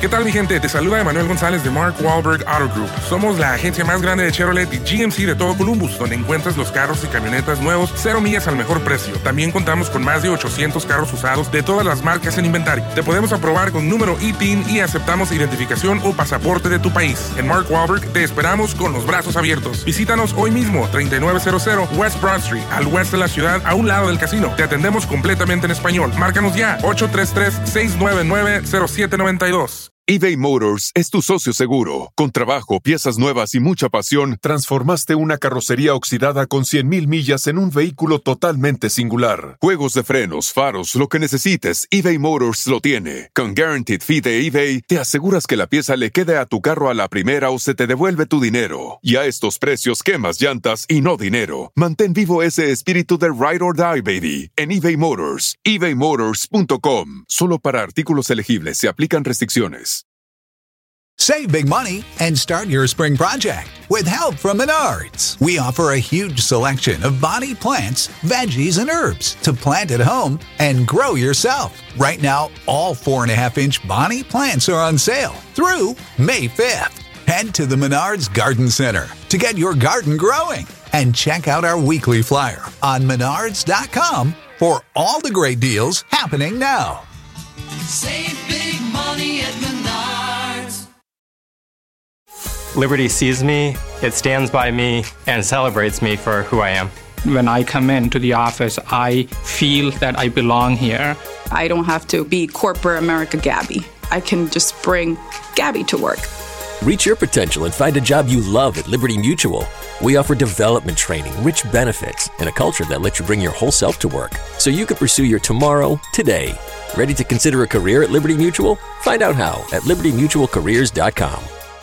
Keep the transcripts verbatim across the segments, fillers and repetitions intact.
¿Qué tal, mi gente? Te saluda Emanuel González de Mark Wahlberg Auto Group. Somos la agencia más grande de Chevrolet y G M C de todo Columbus, donde encuentras los carros y camionetas nuevos, cero millas al mejor precio. También contamos con más de ochocientos carros usados de todas las marcas en inventario. Te podemos aprobar con número I T I N y aceptamos identificación o pasaporte de tu país. En Mark Wahlberg te esperamos con los brazos abiertos. Visítanos hoy mismo, treinta y nueve cero cero West Broad Street, al oeste de la ciudad, a un lado del casino. Te atendemos completamente en español. Márcanos ya, ocho tres tres, seis nueve nueve, cero siete nueve dos. eBay Motors es tu socio seguro. Con trabajo, piezas nuevas y mucha pasión, transformaste una carrocería oxidada con cien mil millas en un vehículo totalmente singular. Juegos de frenos, faros, lo que necesites, eBay Motors lo tiene. Con Guaranteed Fee de eBay, te aseguras que la pieza le quede a tu carro a la primera o se te devuelve tu dinero. Y a estos precios, quemas llantas y no dinero. Mantén vivo ese espíritu de Ride or Die, baby, en eBay Motors. ebay motors punto com. Solo para artículos elegibles se aplican restricciones. Save big money and start your spring project with help from Menards. We offer a huge selection of body plants, veggies, and herbs to plant at home and grow yourself. Right now, all four and a half inch Bonnie plants are on sale through May fifth. Head to the Menards Garden Center to get your garden growing and check out our weekly flyer on menards dot com for all the great deals happening now. Save big money at Menards. Liberty sees me, it stands by me, and celebrates me for who I am. When I come into the office, I feel that I belong here. I don't have to be corporate America Gabby. I can just bring Gabby to work. Reach your potential and find a job you love at Liberty Mutual. We offer development training, rich benefits, and a culture that lets you bring your whole self to work, so you can pursue your tomorrow today. Ready to consider a career at Liberty Mutual? Find out how at liberty mutual careers dot com.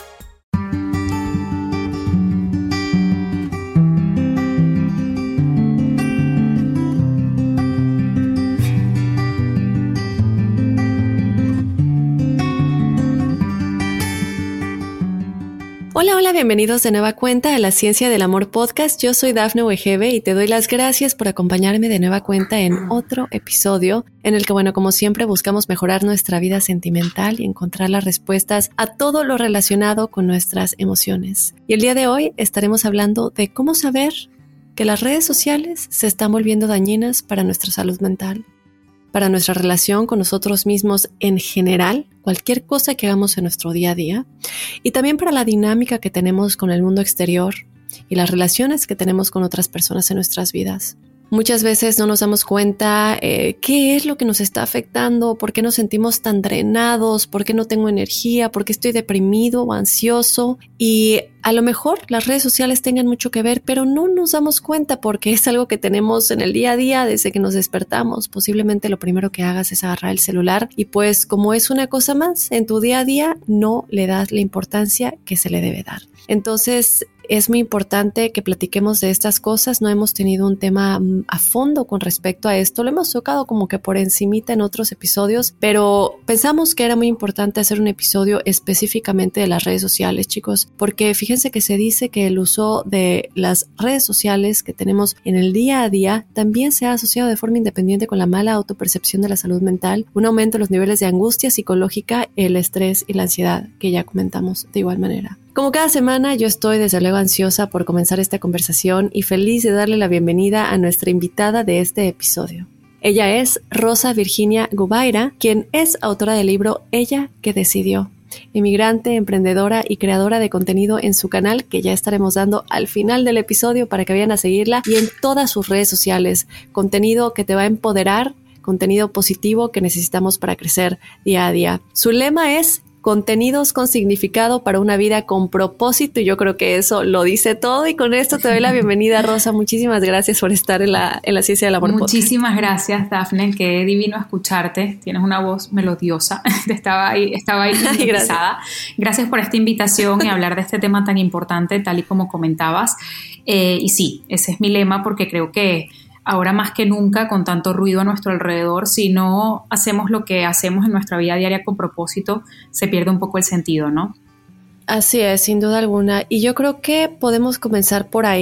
Hola, hola, bienvenidos de nueva cuenta a La Ciencia del Amor Podcast. Yo soy Dafne Wegebe y te doy las gracias por acompañarme de nueva cuenta en otro episodio en el que, bueno, como siempre, buscamos mejorar nuestra vida sentimental y encontrar las respuestas a todo lo relacionado con nuestras emociones. Y el día de hoy estaremos hablando de cómo saber que las redes sociales se están volviendo dañinas para nuestra salud mental, para nuestra relación con nosotros mismos en general, cualquier cosa que hagamos en nuestro día a día, y también para la dinámica que tenemos con el mundo exterior y las relaciones que tenemos con otras personas en nuestras vidas. Muchas veces no nos damos cuenta eh, qué es lo que nos está afectando, por qué nos sentimos tan drenados, por qué no tengo energía, por qué estoy deprimido o ansioso. Y a lo mejor las redes sociales tengan mucho que ver, pero no nos damos cuenta porque es algo que tenemos en el día a día desde que nos despertamos. Posiblemente lo primero que hagas es agarrar el celular y pues como es una cosa más en tu día a día, no le das la importancia que se le debe dar. Entonces, es muy importante que platiquemos de estas cosas. No hemos tenido un tema a fondo con respecto a esto. Lo hemos tocado como que por encimita en otros episodios, pero pensamos que era muy importante hacer un episodio específicamente de las redes sociales, chicos, porque fíjense que se dice que el uso de las redes sociales que tenemos en el día a día también se ha asociado de forma independiente con la mala autopercepción de la salud mental, un aumento de los niveles de angustia psicológica, el estrés y la ansiedad, que ya comentamos de igual manera. Como cada semana, yo estoy desde luego ansiosa por comenzar esta conversación y feliz de darle la bienvenida a nuestra invitada de este episodio. Ella es Rosa Virginia Gubaira, quien es autora del libro Ella que decidió, inmigrante, emprendedora y creadora de contenido en su canal, que ya estaremos dando al final del episodio para que vayan a seguirla, y en todas sus redes sociales, contenido que te va a empoderar, contenido positivo que necesitamos para crecer día a día. Su lema es contenidos con significado para una vida con propósito, y yo creo que eso lo dice todo. Y con esto te doy la bienvenida, Rosa. Muchísimas gracias por estar en la, en la Ciencia del Amor. Muchísimas podcast. Gracias, Dafne. Qué divino escucharte. Tienes una voz melodiosa. Estaba ahí, estaba ahí hipnotizada. Gracias. Gracias por esta invitación y hablar de este tema tan importante, tal y como comentabas. Eh, y sí, ese es mi lema, porque creo que ahora más que nunca, con tanto ruido a nuestro alrededor, si no hacemos lo que hacemos en nuestra vida diaria con propósito, se pierde un poco el sentido, ¿no? Así es, sin duda alguna. Y yo creo que podemos comenzar por ahí.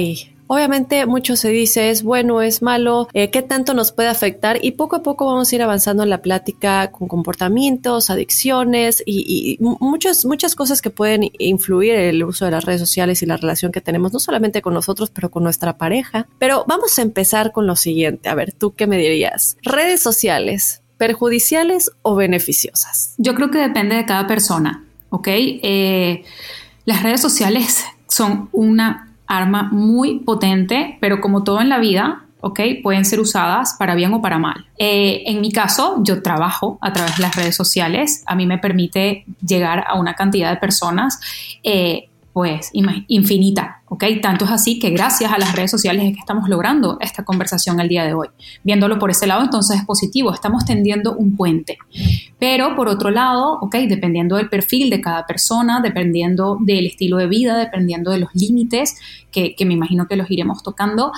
obviamente mucho se dice, es bueno, es malo, eh, qué tanto nos puede afectar, y poco a poco vamos a ir avanzando en la plática con comportamientos, adicciones y, y muchas, muchas cosas que pueden influir en el uso de las redes sociales y la relación que tenemos, no solamente con nosotros, pero con nuestra pareja. Pero vamos a empezar con lo siguiente. A ver, ¿tú qué me dirías? Redes sociales, ¿perjudiciales o beneficiosas? Yo creo que depende de cada persona, ¿ok? Eh, las redes sociales son una arma muy potente, pero como todo en la vida, ¿ok? Pueden ser usadas para bien o para mal. Eh, en mi caso, yo trabajo a través de las redes sociales. A mí me permite llegar a una cantidad de personas eh, pues infinita, ¿ok? Tanto es así que gracias a las redes sociales es que estamos logrando esta conversación el día de hoy. Viéndolo por ese lado, entonces es positivo, estamos tendiendo un puente. Pero por otro lado, ¿ok? Dependiendo del perfil de cada persona, dependiendo del estilo de vida, dependiendo de los límites, que, que me imagino que los iremos tocando,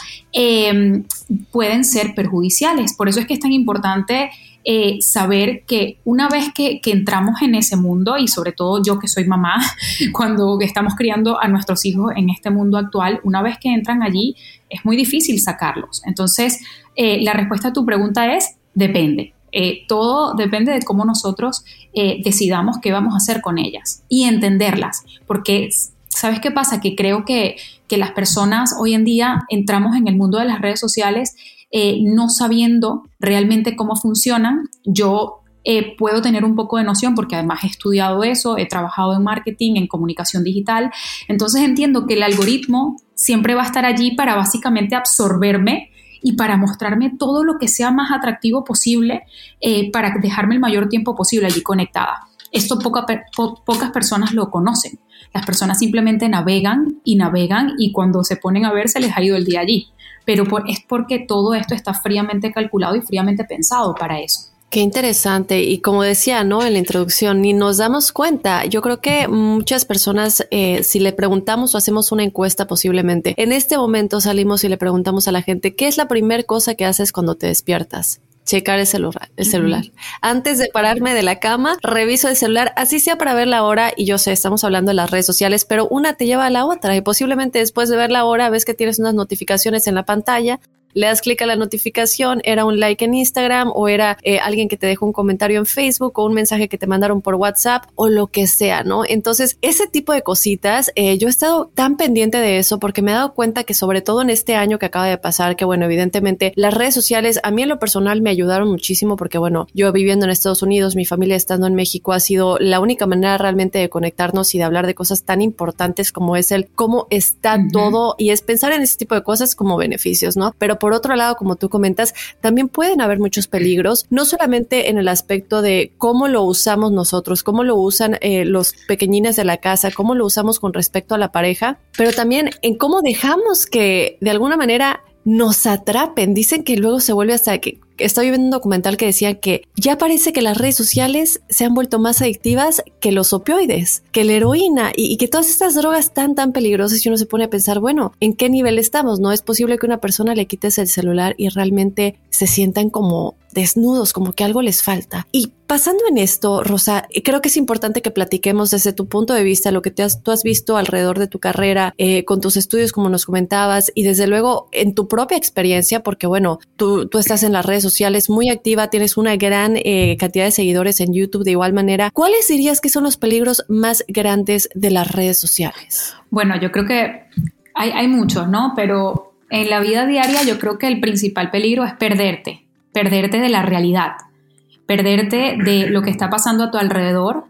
eh, pueden ser perjudiciales. Por eso es que es tan importante Eh, saber que una vez que, que entramos en ese mundo, y sobre todo yo que soy mamá, cuando estamos criando a nuestros hijos en este mundo actual, una vez que entran allí es muy difícil sacarlos. Entonces, eh, la respuesta a tu pregunta es depende. Eh, todo depende de cómo nosotros eh, decidamos qué vamos a hacer con ellas y entenderlas, porque ¿sabes qué pasa? Que creo que, que las personas hoy en día entramos en el mundo de las redes sociales Eh, no sabiendo realmente cómo funcionan. Yo eh, puedo tener un poco de noción porque además he estudiado eso, he trabajado en marketing, en comunicación digital, entonces entiendo que el algoritmo siempre va a estar allí para básicamente absorberme y para mostrarme todo lo que sea más atractivo posible, eh, para dejarme el mayor tiempo posible allí conectada. Esto poca, po, pocas personas lo conocen. Las personas simplemente navegan y navegan y cuando se ponen a ver se les ha ido el día allí. Pero por, es porque todo esto está fríamente calculado y fríamente pensado para eso. Qué interesante. Y como decía, ¿no? En la introducción, ni nos damos cuenta. Yo creo que muchas personas, eh, si le preguntamos o hacemos una encuesta posiblemente, en este momento salimos y le preguntamos a la gente, ¿qué es la primera cosa que haces cuando te despiertas? Checar el celular, el celular. Uh-huh. Antes de pararme de la cama, reviso el celular, así sea para ver la hora, y yo sé, estamos hablando de las redes sociales, pero una te lleva a la otra, y posiblemente después de ver la hora, ves que tienes unas notificaciones en la pantalla, le das clic a la notificación, era un like en Instagram, o era eh, alguien que te dejó un comentario en Facebook, o un mensaje que te mandaron por WhatsApp, o lo que sea, ¿no? Entonces, ese tipo de cositas, eh, yo he estado tan pendiente de eso, porque me he dado cuenta que sobre todo en este año que acaba de pasar, que bueno, evidentemente, las redes sociales, a mí en lo personal me ayudaron muchísimo, porque bueno, yo viviendo en Estados Unidos, mi familia estando en México, ha sido la única manera realmente de conectarnos y de hablar de cosas tan importantes como es el cómo está uh-huh. todo, y es pensar en ese tipo de cosas como beneficios, ¿no? Pero por otro lado, como tú comentas, también pueden haber muchos peligros, no solamente en el aspecto de cómo lo usamos nosotros, cómo lo usan eh, los pequeñines de la casa, cómo lo usamos con respecto a la pareja, pero también en cómo dejamos que de alguna manera nos atrapen. Dicen que luego se vuelve hasta que... Estoy viendo un documental que decía que ya parece que las redes sociales se han vuelto más adictivas que los opioides, que la heroína y, y que todas estas drogas tan tan peligrosas, y uno se pone a pensar, bueno, ¿en qué nivel estamos? No es posible que una persona le quites el celular y realmente se sientan como desnudos, como que algo les falta. Y pasando en esto, Rosa, creo que es importante que platiquemos desde tu punto de vista lo que te has, tú has visto alrededor de tu carrera, eh, con tus estudios, como nos comentabas, y desde luego en tu propia experiencia, porque bueno, tú, tú estás en las redes sociales muy activa, tienes una gran eh, cantidad de seguidores en YouTube de igual manera. ¿Cuáles dirías que son los peligros más grandes de las redes sociales? Bueno, yo creo que hay, hay muchos, ¿no? Pero en la vida diaria yo creo que el principal peligro es perderte, perderte de la realidad, perderte de lo que está pasando a tu alrededor,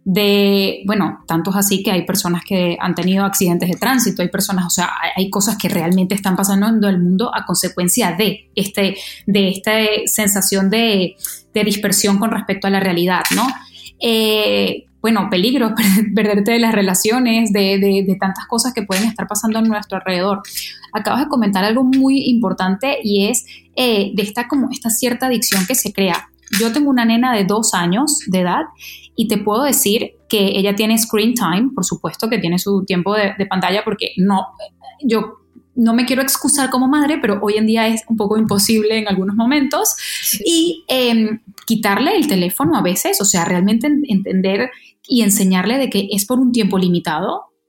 de, bueno, tanto es así que hay personas que han tenido accidentes de tránsito, hay personas, o sea, hay, hay cosas que realmente están pasando en el mundo a consecuencia de, este, de esta sensación de, de dispersión con respecto a la realidad, ¿no? Eh, bueno, peligros, perderte de las relaciones, de, de, de tantas cosas que pueden estar pasando a nuestro alrededor. Acabas de comentar algo muy importante y es eh, de esta, como esta cierta adicción que se crea. Yo tengo una nena de dos años de edad y te puedo decir que ella tiene screen time, por supuesto que tiene su tiempo de, de pantalla, porque no, yo no me quiero excusar como madre, pero hoy en día es un poco imposible en algunos momentos. Sí. Y eh, quitarle el teléfono a veces, o sea, realmente entender y enseñarle de que es por un tiempo limitado.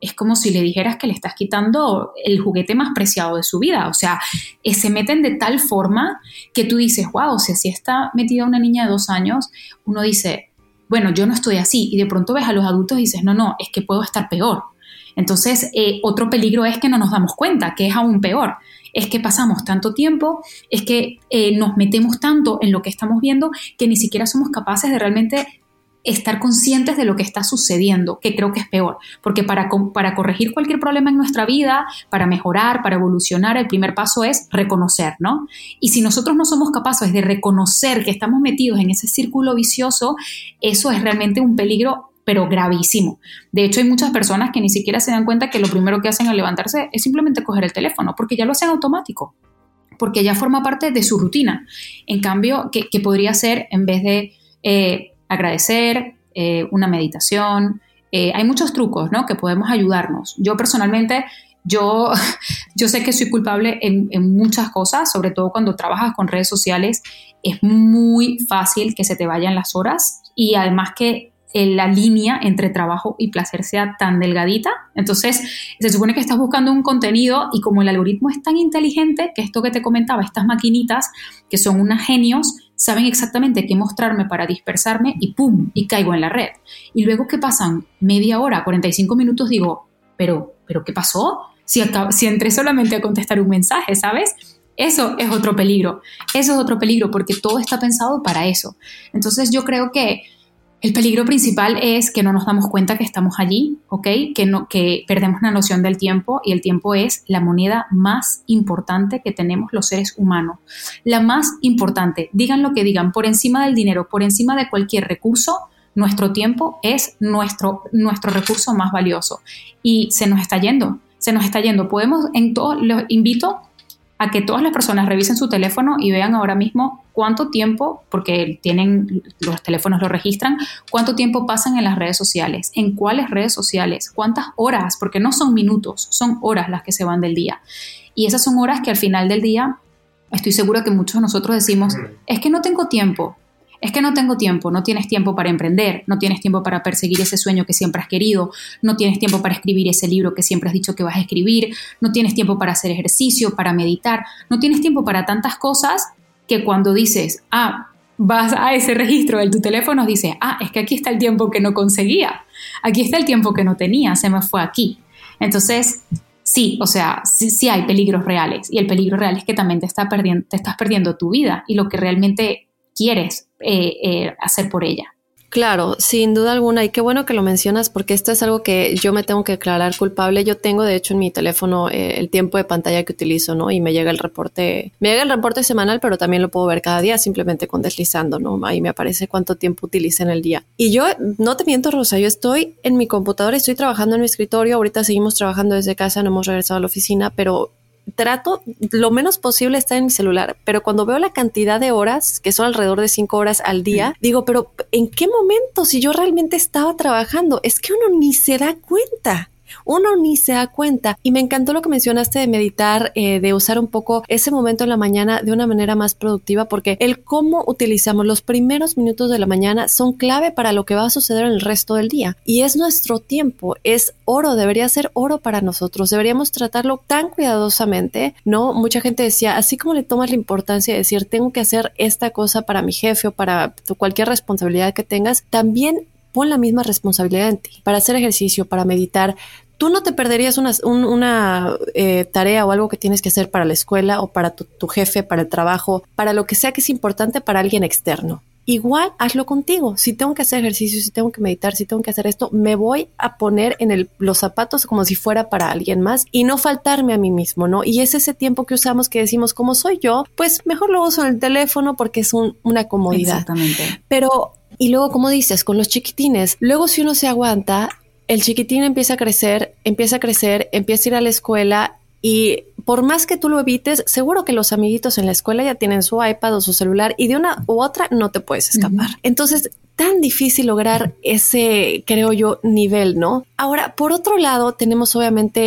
es como si le dijeras que le estás quitando el juguete más preciado de su vida. O sea, eh, se meten de tal forma que tú dices, wow, o sea, si está metida una niña de dos años, uno dice, bueno, yo no estoy así. Y de pronto ves a los adultos y dices, no, no, es que puedo estar peor. Entonces, eh, otro peligro es que no nos damos cuenta, que es aún peor. Es que pasamos tanto tiempo, es que eh, nos metemos tanto en lo que estamos viendo que ni siquiera somos capaces de realmente estar conscientes de lo que está sucediendo, que creo que es peor, porque para, para corregir cualquier problema en nuestra vida, para mejorar, para evolucionar, el primer paso es reconocer, ¿no? Y si nosotros no somos capaces de reconocer que estamos metidos en ese círculo vicioso, eso es realmente un peligro, pero gravísimo. De hecho, hay muchas personas que ni siquiera se dan cuenta que lo primero que hacen al levantarse es simplemente coger el teléfono, porque ya lo hacen automático, porque ya forma parte de su rutina. En cambio, que, que podría ser, en vez de eh, agradecer, eh, una meditación, eh, hay muchos trucos, ¿no?, que podemos ayudarnos. Yo personalmente, yo, yo sé que soy culpable en, en muchas cosas, sobre todo cuando trabajas con redes sociales, es muy fácil que se te vayan las horas y además que la línea entre trabajo y placer sea tan delgadita. Entonces, se supone que estás buscando un contenido y como el algoritmo es tan inteligente, que esto que te comentaba, estas maquinitas que son unos genios, saben exactamente qué mostrarme para dispersarme y ¡pum!, y caigo en la red. Y luego que pasan media hora, cuarenta y cinco minutos, digo, pero, ¿pero qué pasó? Si, acá, si entré solamente a contestar un mensaje, ¿sabes? Eso es otro peligro. Eso es otro peligro porque todo está pensado para eso. Entonces, yo creo que el peligro principal es que no nos damos cuenta que estamos allí, ¿ok? Que, no, que perdemos la noción del tiempo y el tiempo es la moneda más importante que tenemos los seres humanos. La más importante, digan lo que digan, por encima del dinero, por encima de cualquier recurso, nuestro tiempo es nuestro, nuestro recurso más valioso. Y se nos está yendo, se nos está yendo. Podemos, en todo, los invito a que todas las personas revisen su teléfono y vean ahora mismo cuánto tiempo, porque tienen los teléfonos lo registran, cuánto tiempo pasan en las redes sociales, en cuáles redes sociales, cuántas horas, porque no son minutos, son horas las que se van del día. Y esas son horas que al final del día, estoy segura que muchos de nosotros decimos, es que no tengo tiempo. Es que no tengo tiempo, no tienes tiempo para emprender, no tienes tiempo para perseguir ese sueño que siempre has querido, no tienes tiempo para escribir ese libro que siempre has dicho que vas a escribir, no tienes tiempo para hacer ejercicio, para meditar, no tienes tiempo para tantas cosas que cuando dices, ah, vas a ese registro de tu teléfono, dices, ah, es que aquí está el tiempo que no conseguía, aquí está el tiempo que no tenía, se me fue aquí. Entonces, sí, o sea, sí, sí hay peligros reales y el peligro real es que también te, está perdiendo, te estás perdiendo tu vida y lo que realmente quieres eh, eh, hacer por ella. Claro, sin duda alguna, y qué bueno que lo mencionas porque esto es algo que yo me tengo que declarar culpable. Yo tengo de hecho en mi teléfono eh, el tiempo de pantalla que utilizo, ¿no? Y me llega el reporte, me llega el reporte semanal, pero también lo puedo ver cada día simplemente con deslizando, ¿no? Ahí me aparece cuánto tiempo utilicé en el día. Y yo, no te miento, Rosa, yo estoy en mi computadora, estoy trabajando en mi escritorio, ahorita seguimos trabajando desde casa, no hemos regresado a la oficina, pero trato lo menos posible estar en mi celular, pero cuando veo la cantidad de horas, que son alrededor de cinco horas al día, mm. digo, pero ¿en qué momento? Si yo realmente estaba trabajando, es que uno ni se da cuenta. Uno ni se da cuenta. Y me encantó lo que mencionaste de meditar, eh, de usar un poco ese momento en la mañana de una manera más productiva, porque el cómo utilizamos los primeros minutos de la mañana son clave para lo que va a suceder en el resto del día. Y es nuestro tiempo, es oro, debería ser oro para nosotros. Deberíamos tratarlo tan cuidadosamente, ¿no? Mucha gente decía, así como le tomas la importancia de decir, tengo que hacer esta cosa para mi jefe o para cualquier responsabilidad que tengas, también pon la misma responsabilidad en ti, para hacer ejercicio, para meditar. Tú no te perderías una, un, una eh, tarea o algo que tienes que hacer para la escuela o para tu, tu jefe, para el trabajo, para lo que sea que es importante para alguien externo. Igual hazlo contigo. Si tengo que hacer ejercicio, si tengo que meditar, si tengo que hacer esto, me voy a poner en el, los zapatos como si fuera para alguien más y no faltarme a mí mismo, ¿no? Y es ese tiempo que usamos que decimos, como soy yo, pues mejor lo uso en el teléfono porque es un, una comodidad. Exactamente. Pero, y luego, como dices, con los chiquitines, luego si uno se aguanta, el chiquitín empieza a crecer, empieza a crecer, empieza a ir a la escuela y por más que tú lo evites, seguro que los amiguitos en la escuela ya tienen su iPad o su celular y de una u otra no te puedes escapar. Uh-huh. Entonces, tan difícil lograr ese, creo yo, nivel, ¿no? Ahora, por otro lado, tenemos obviamente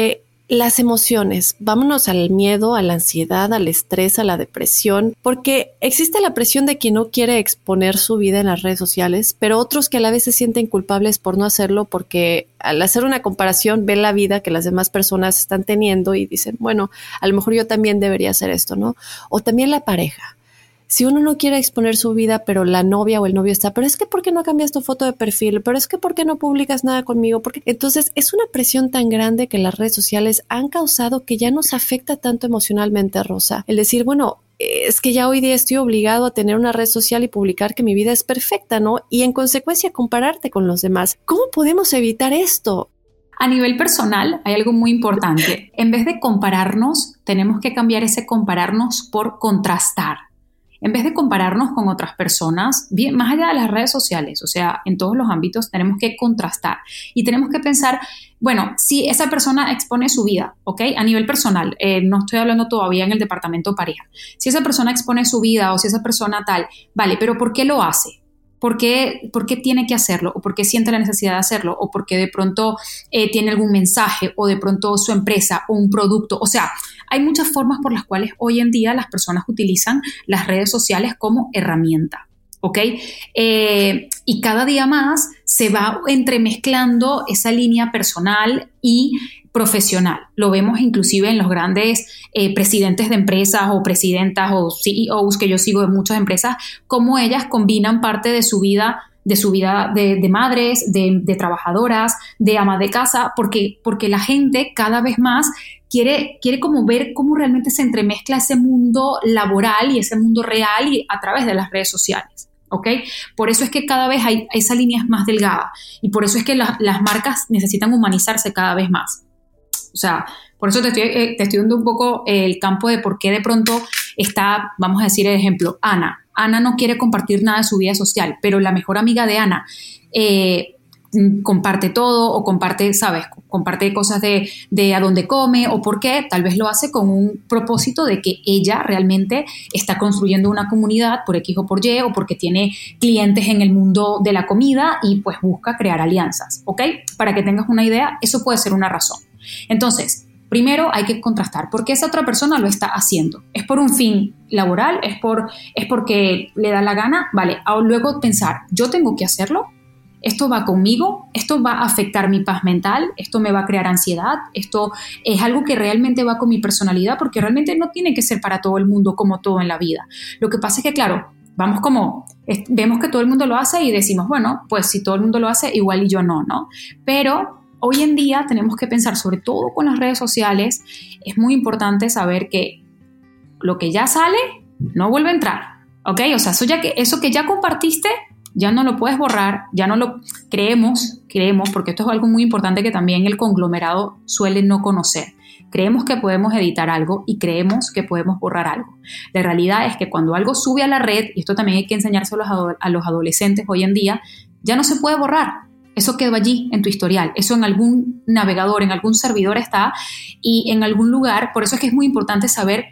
las emociones, vámonos al miedo, a la ansiedad, al estrés, a la depresión, porque existe la presión de quien no quiere exponer su vida en las redes sociales, pero otros que a la vez se sienten culpables por no hacerlo porque al hacer una comparación ven la vida que las demás personas están teniendo y dicen, bueno, a lo mejor yo también debería hacer esto, ¿no? O también la pareja. Si uno no quiere exponer su vida, pero la novia o el novio está, pero es que ¿por qué no cambias tu foto de perfil? Pero es que ¿por qué no publicas nada conmigo? Porque entonces es una presión tan grande que las redes sociales han causado que ya nos afecta tanto emocionalmente, Rosa. El decir, bueno, es que ya hoy día estoy obligado a tener una red social y publicar que mi vida es perfecta, ¿no? Y en consecuencia compararte con los demás. ¿Cómo podemos evitar esto? A nivel personal, hay algo muy importante. En vez de compararnos, tenemos que cambiar ese compararnos por contrastar. En vez de compararnos con otras personas, bien, más allá de las redes sociales, o sea, en todos los ámbitos tenemos que contrastar y tenemos que pensar, bueno, si esa persona expone su vida, ¿ok? A nivel personal, eh, no estoy hablando todavía en el departamento pareja. Si esa persona expone su vida o si esa persona tal, vale, pero ¿por qué lo hace? ¿Por qué, ¿Por qué tiene que hacerlo? ¿O por qué siente la necesidad de hacerlo? ¿O porque de pronto eh, tiene algún mensaje? ¿O de pronto su empresa o un producto? O sea, hay muchas formas por las cuales hoy en día las personas utilizan las redes sociales como herramienta, ¿ok? Eh, y cada día más se va entremezclando esa línea personal y profesional. Lo vemos inclusive en los grandes eh, presidentes de empresas o presidentas o C E Os que yo sigo de muchas empresas, cómo ellas combinan parte de su vida de su vida de, de madres, de, de trabajadoras, de amas de casa, porque, porque la gente cada vez más quiere, quiere como ver cómo realmente se entremezcla ese mundo laboral y ese mundo real y a través de las redes sociales. ¿Ok? Por eso es que cada vez hay, esa línea es más delgada y por eso es que la, las marcas necesitan humanizarse cada vez más. O sea, por eso te estoy, eh, te estoy dando un poco el campo de por qué de pronto está, vamos a decir el ejemplo, Ana. Ana no quiere compartir nada de su vida social, pero la mejor amiga de Ana eh, comparte todo o comparte, ¿sabes? Comparte cosas de, de a dónde come o por qué. Tal vez lo hace con un propósito de que ella realmente está construyendo una comunidad por X o por Y o porque tiene clientes en el mundo de la comida y pues busca crear alianzas, ¿ok? Para que tengas una idea, eso puede ser una razón. Entonces, primero hay que contrastar por qué esa otra persona lo está haciendo. ¿Es por un fin laboral? ¿Es, por, es porque le da la gana? Vale, luego pensar, ¿yo tengo que hacerlo? ¿Esto va conmigo? ¿Esto va a afectar mi paz mental? ¿Esto me va a crear ansiedad? ¿Esto es algo que realmente va con mi personalidad? Porque realmente no tiene que ser para todo el mundo como todo en la vida. Lo que pasa es que, claro, vamos como, es, vemos que todo el mundo lo hace y decimos, bueno, pues si todo el mundo lo hace, igual y yo no, ¿no? Pero hoy en día tenemos que pensar, sobre todo con las redes sociales, es muy importante saber que lo que ya sale no vuelve a entrar, ¿ok? O sea, eso, ya que, eso que ya compartiste ya no lo puedes borrar, ya no lo creemos, creemos, porque esto es algo muy importante que también el conglomerado suele no conocer. Creemos que podemos editar algo y creemos que podemos borrar algo. La realidad es que cuando algo sube a la red, y esto también hay que enseñárselo a los, a los adolescentes hoy en día, ya no se puede borrar. Eso quedó allí en tu historial, eso en algún navegador, en algún servidor está y en algún lugar. Por eso es que es muy importante saber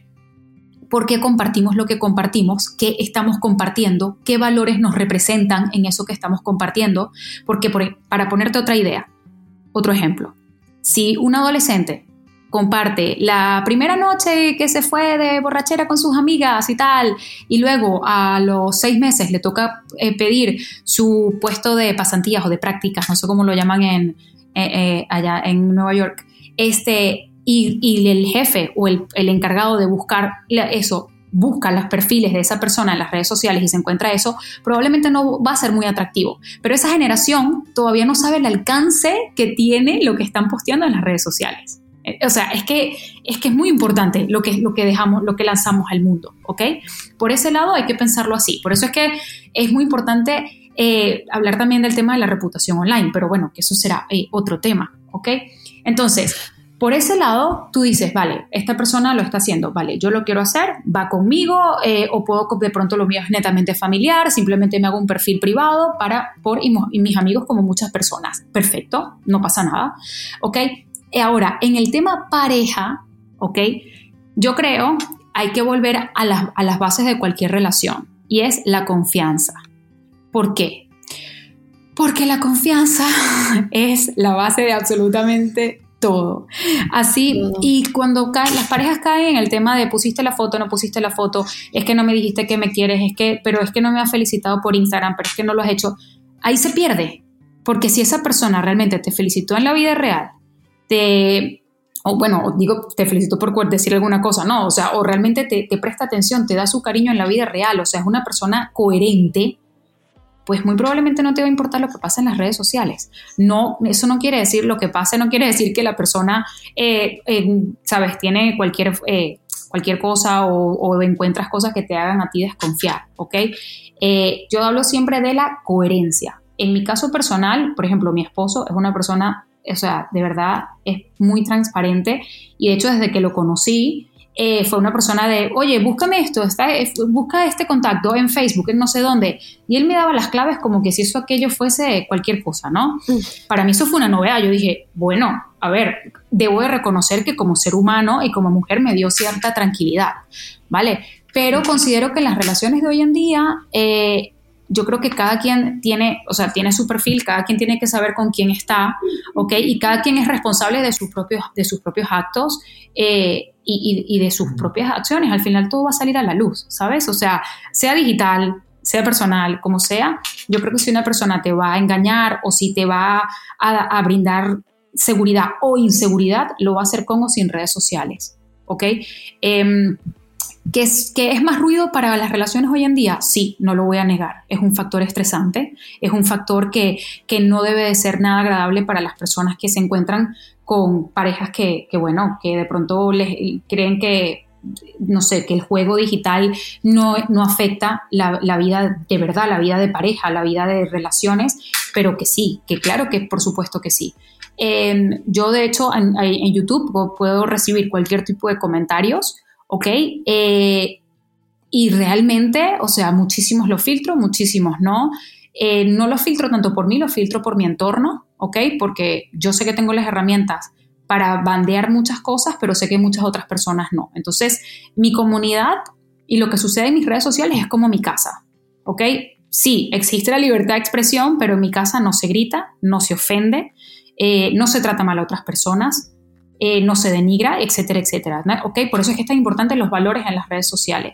por qué compartimos lo que compartimos, qué estamos compartiendo, qué valores nos representan en eso que estamos compartiendo. Porque por, para ponerte otra idea, otro ejemplo, si un adolescente comparte la primera noche que se fue de borrachera con sus amigas y tal, y luego a los seis meses le toca eh, pedir su puesto de pasantías o de prácticas, no sé cómo lo llaman en, eh, eh, allá en Nueva York, este, y, y el jefe o el, el encargado de buscar eso, busca los perfiles de esa persona en las redes sociales y se encuentra eso, probablemente no va a ser muy atractivo. Pero esa generación todavía no sabe el alcance que tiene lo que están posteando en las redes sociales. O sea, es que, es que es muy importante lo que, lo que dejamos, lo que lanzamos al mundo, ¿ok? Por ese lado hay que pensarlo así. Por eso es que es muy importante eh, hablar también del tema de la reputación online, pero bueno, que eso será eh, otro tema, ¿ok? Entonces, por ese lado, tú dices, vale, esta persona lo está haciendo, vale, yo lo quiero hacer, va conmigo, eh, o puedo, de pronto lo mío es netamente familiar, simplemente me hago un perfil privado para, por y, y mis amigos como muchas personas. Perfecto, no pasa nada, ¿ok? Ahora, en el tema pareja, ¿ok? Yo creo hay que volver a las, a las bases de cualquier relación y es la confianza. ¿Por qué? Porque la confianza es la base de absolutamente todo. Así, no. Y cuando caen, las parejas caen en el tema de pusiste la foto, no pusiste la foto, es que no me dijiste que me quieres, es que, pero es que no me has felicitado por Instagram, pero es que no lo has hecho. Ahí se pierde, porque si esa persona realmente te felicitó en la vida real, te, o bueno, digo, te felicitó por decir alguna cosa, no, o sea, o realmente te, te presta atención, te da su cariño en la vida real, o sea, es una persona coherente, pues muy probablemente no te va a importar lo que pasa en las redes sociales. No, eso no quiere decir lo que pase, no quiere decir que la persona, eh, eh, sabes, tiene cualquier, eh, cualquier cosa o, o encuentras cosas que te hagan a ti desconfiar, ¿ok? Eh, yo hablo siempre de la coherencia. En mi caso personal, por ejemplo, mi esposo es una persona, o sea, de verdad es muy transparente y de hecho desde que lo conocí, Eh, fue una persona de, oye, búscame esto, está, eh, busca este contacto en Facebook, en no sé dónde. Y él me daba las claves como que si eso aquello fuese cualquier cosa, ¿no? Mm. Para mí eso fue una novedad. Yo dije, bueno, a ver, debo de reconocer que como ser humano y como mujer me dio cierta tranquilidad, ¿vale? Pero considero que en las relaciones de hoy en día, eh, yo creo que cada quien tiene, o sea, tiene su perfil, cada quien tiene que saber con quién está, ¿ok? Y cada quien es responsable de sus propios, de sus propios actos, eh, Y, y, y de sus propias acciones. Al final todo va a salir a la luz, ¿sabes? O sea, sea digital, sea personal, como sea, yo creo que si una persona te va a engañar o si te va a, a brindar seguridad o inseguridad, lo va a hacer con o sin redes sociales, ¿ok? Eh, ¿que es, ¿Que es más ruido para las relaciones hoy en día? Sí, no lo voy a negar. Es un factor estresante, es un factor que, que no debe de ser nada agradable para las personas que se encuentran con parejas que, que, bueno, que de pronto les creen que, no sé, que el juego digital no, no afecta la, la vida de verdad, la vida de pareja, la vida de relaciones, pero que sí, que claro que por supuesto que sí. Eh, yo, de hecho, en, en YouTube puedo recibir cualquier tipo de comentarios, ¿ok? Eh, y realmente, o sea, muchísimos los filtro, muchísimos no. Eh, no los filtro tanto por mí, los filtro por mi entorno, ¿ok? Porque yo sé que tengo las herramientas para bandear muchas cosas, pero sé que muchas otras personas no. Entonces, mi comunidad y lo que sucede en mis redes sociales es como mi casa, ¿ok? Sí, existe la libertad de expresión, pero en mi casa no se grita, no se ofende, eh, no se trata mal a otras personas, eh, no se denigra, etcétera, etcétera, ¿no? ¿Ok? Por eso es que es tan importante los valores en las redes sociales.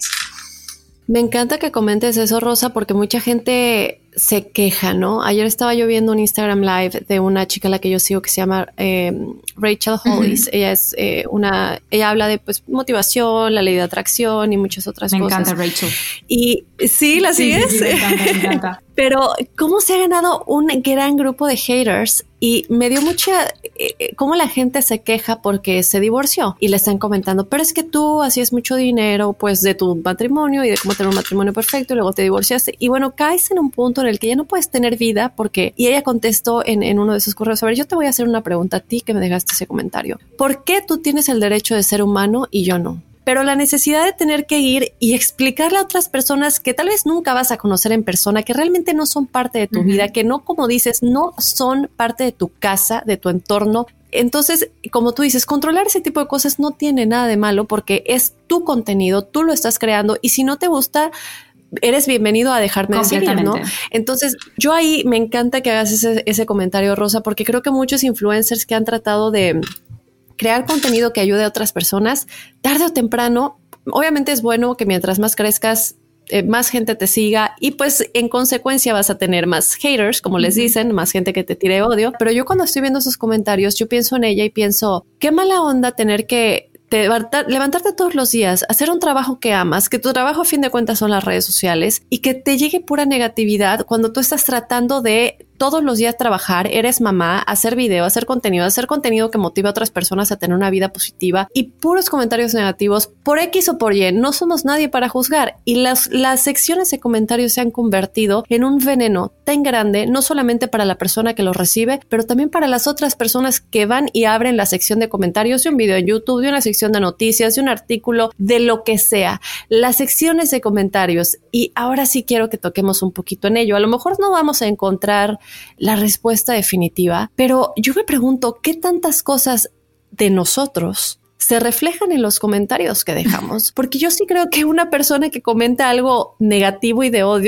Me encanta que comentes eso, Rosa, porque mucha gente se queja, ¿no? Ayer estaba yo viendo un Instagram Live de una chica a la que yo sigo que se llama eh, Rachel Hollis. Uh-huh. Ella es eh, una, ella habla de pues motivación, la ley de atracción y muchas otras me cosas. Me encanta Rachel. Y sí, ¿la sigues? Sí, sí, sí, me encanta, me encanta. Pero cómo se ha ganado un gran grupo de haters y me dio mucha, eh, cómo la gente se queja porque se divorció y le están comentando, pero es que tú hacías mucho dinero pues de tu matrimonio y de cómo tener un matrimonio perfecto y luego te divorciaste y bueno, caes en un punto en el que ya no puedes tener vida porque, y ella contestó en, en uno de sus correos, a ver, yo te voy a hacer una pregunta a ti que me dejaste ese comentario. ¿Por qué tú tienes el derecho de ser humano y yo no? Pero la necesidad de tener que ir y explicarle a otras personas que tal vez nunca vas a conocer en persona, que realmente no son parte de tu uh-huh. vida, que no, como dices, no son parte de tu casa, de tu entorno. Entonces, como tú dices, controlar ese tipo de cosas no tiene nada de malo porque es tu contenido, tú lo estás creando y si no te gusta, eres bienvenido a dejarme de seguir, ¿no? Entonces, yo ahí me encanta que hagas ese, ese comentario, Rosa, porque creo que muchos influencers que han tratado de crear contenido que ayude a otras personas, tarde o temprano, obviamente es bueno que mientras más crezcas, eh, más gente te siga y pues en consecuencia vas a tener más haters, como uh-huh. les dicen, más gente que te tire odio. Pero yo cuando estoy viendo esos comentarios, yo pienso en ella y pienso, qué mala onda tener que te levantarte todos los días, hacer un trabajo que amas, que tu trabajo a fin de cuentas son las redes sociales y que te llegue pura negatividad cuando tú estás tratando de todos los días trabajar, eres mamá, hacer video, hacer contenido, hacer contenido que motive a otras personas a tener una vida positiva y puros comentarios negativos por X o por Y. No somos nadie para juzgar y las, las secciones de comentarios se han convertido en un veneno tan grande, no solamente para la persona que los recibe, pero también para las otras personas que van y abren la sección de comentarios de un video en YouTube, de una sección de noticias, de un artículo, de lo que sea. Las secciones de comentarios. Y ahora sí quiero que toquemos un poquito en ello. A lo mejor no vamos a encontrar la respuesta definitiva, pero yo me pregunto qué tantas cosas de nosotros se reflejan en los comentarios que dejamos, porque yo sí creo que una persona que comenta algo negativo y de odio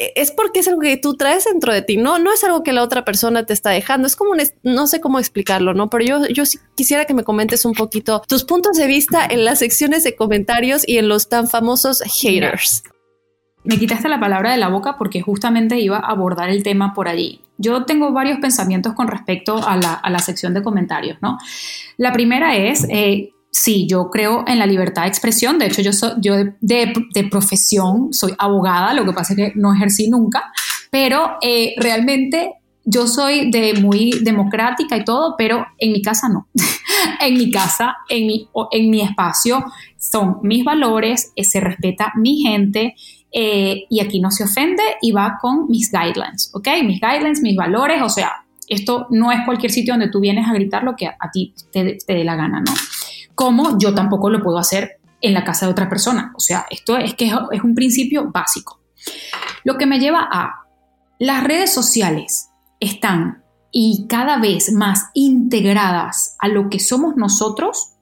es porque es algo que tú traes dentro de ti, no, no es algo que la otra persona te está dejando, es como un, no sé cómo explicarlo, ¿no? Pero yo, yo sí quisiera que me comentes un poquito tus puntos de vista en las secciones de comentarios y en los tan famosos haters. Me quitaste la palabra de la boca porque justamente iba a abordar el tema por allí. Yo tengo varios pensamientos con respecto a la, a la sección de comentarios, ¿no? La primera es, eh, sí, yo creo en la libertad de expresión. De hecho, yo, soy, yo de, de, de profesión soy abogada, lo que pasa es que no ejercí nunca, pero eh, realmente yo soy de muy democrática y todo, pero en mi casa no. En mi casa, en mi, en mi espacio, son mis valores, eh, se respeta mi gente, eh, y aquí no se ofende y va con mis guidelines, ¿ok? Mis guidelines, mis valores, o sea, esto no es cualquier sitio donde tú vienes a gritar lo que a, a ti te, te dé la gana, ¿no? Como yo tampoco lo puedo hacer en la casa de otra persona, o sea, esto es que es, es un principio básico. Lo que me lleva a las redes sociales están y cada vez más integradas a lo que somos nosotros,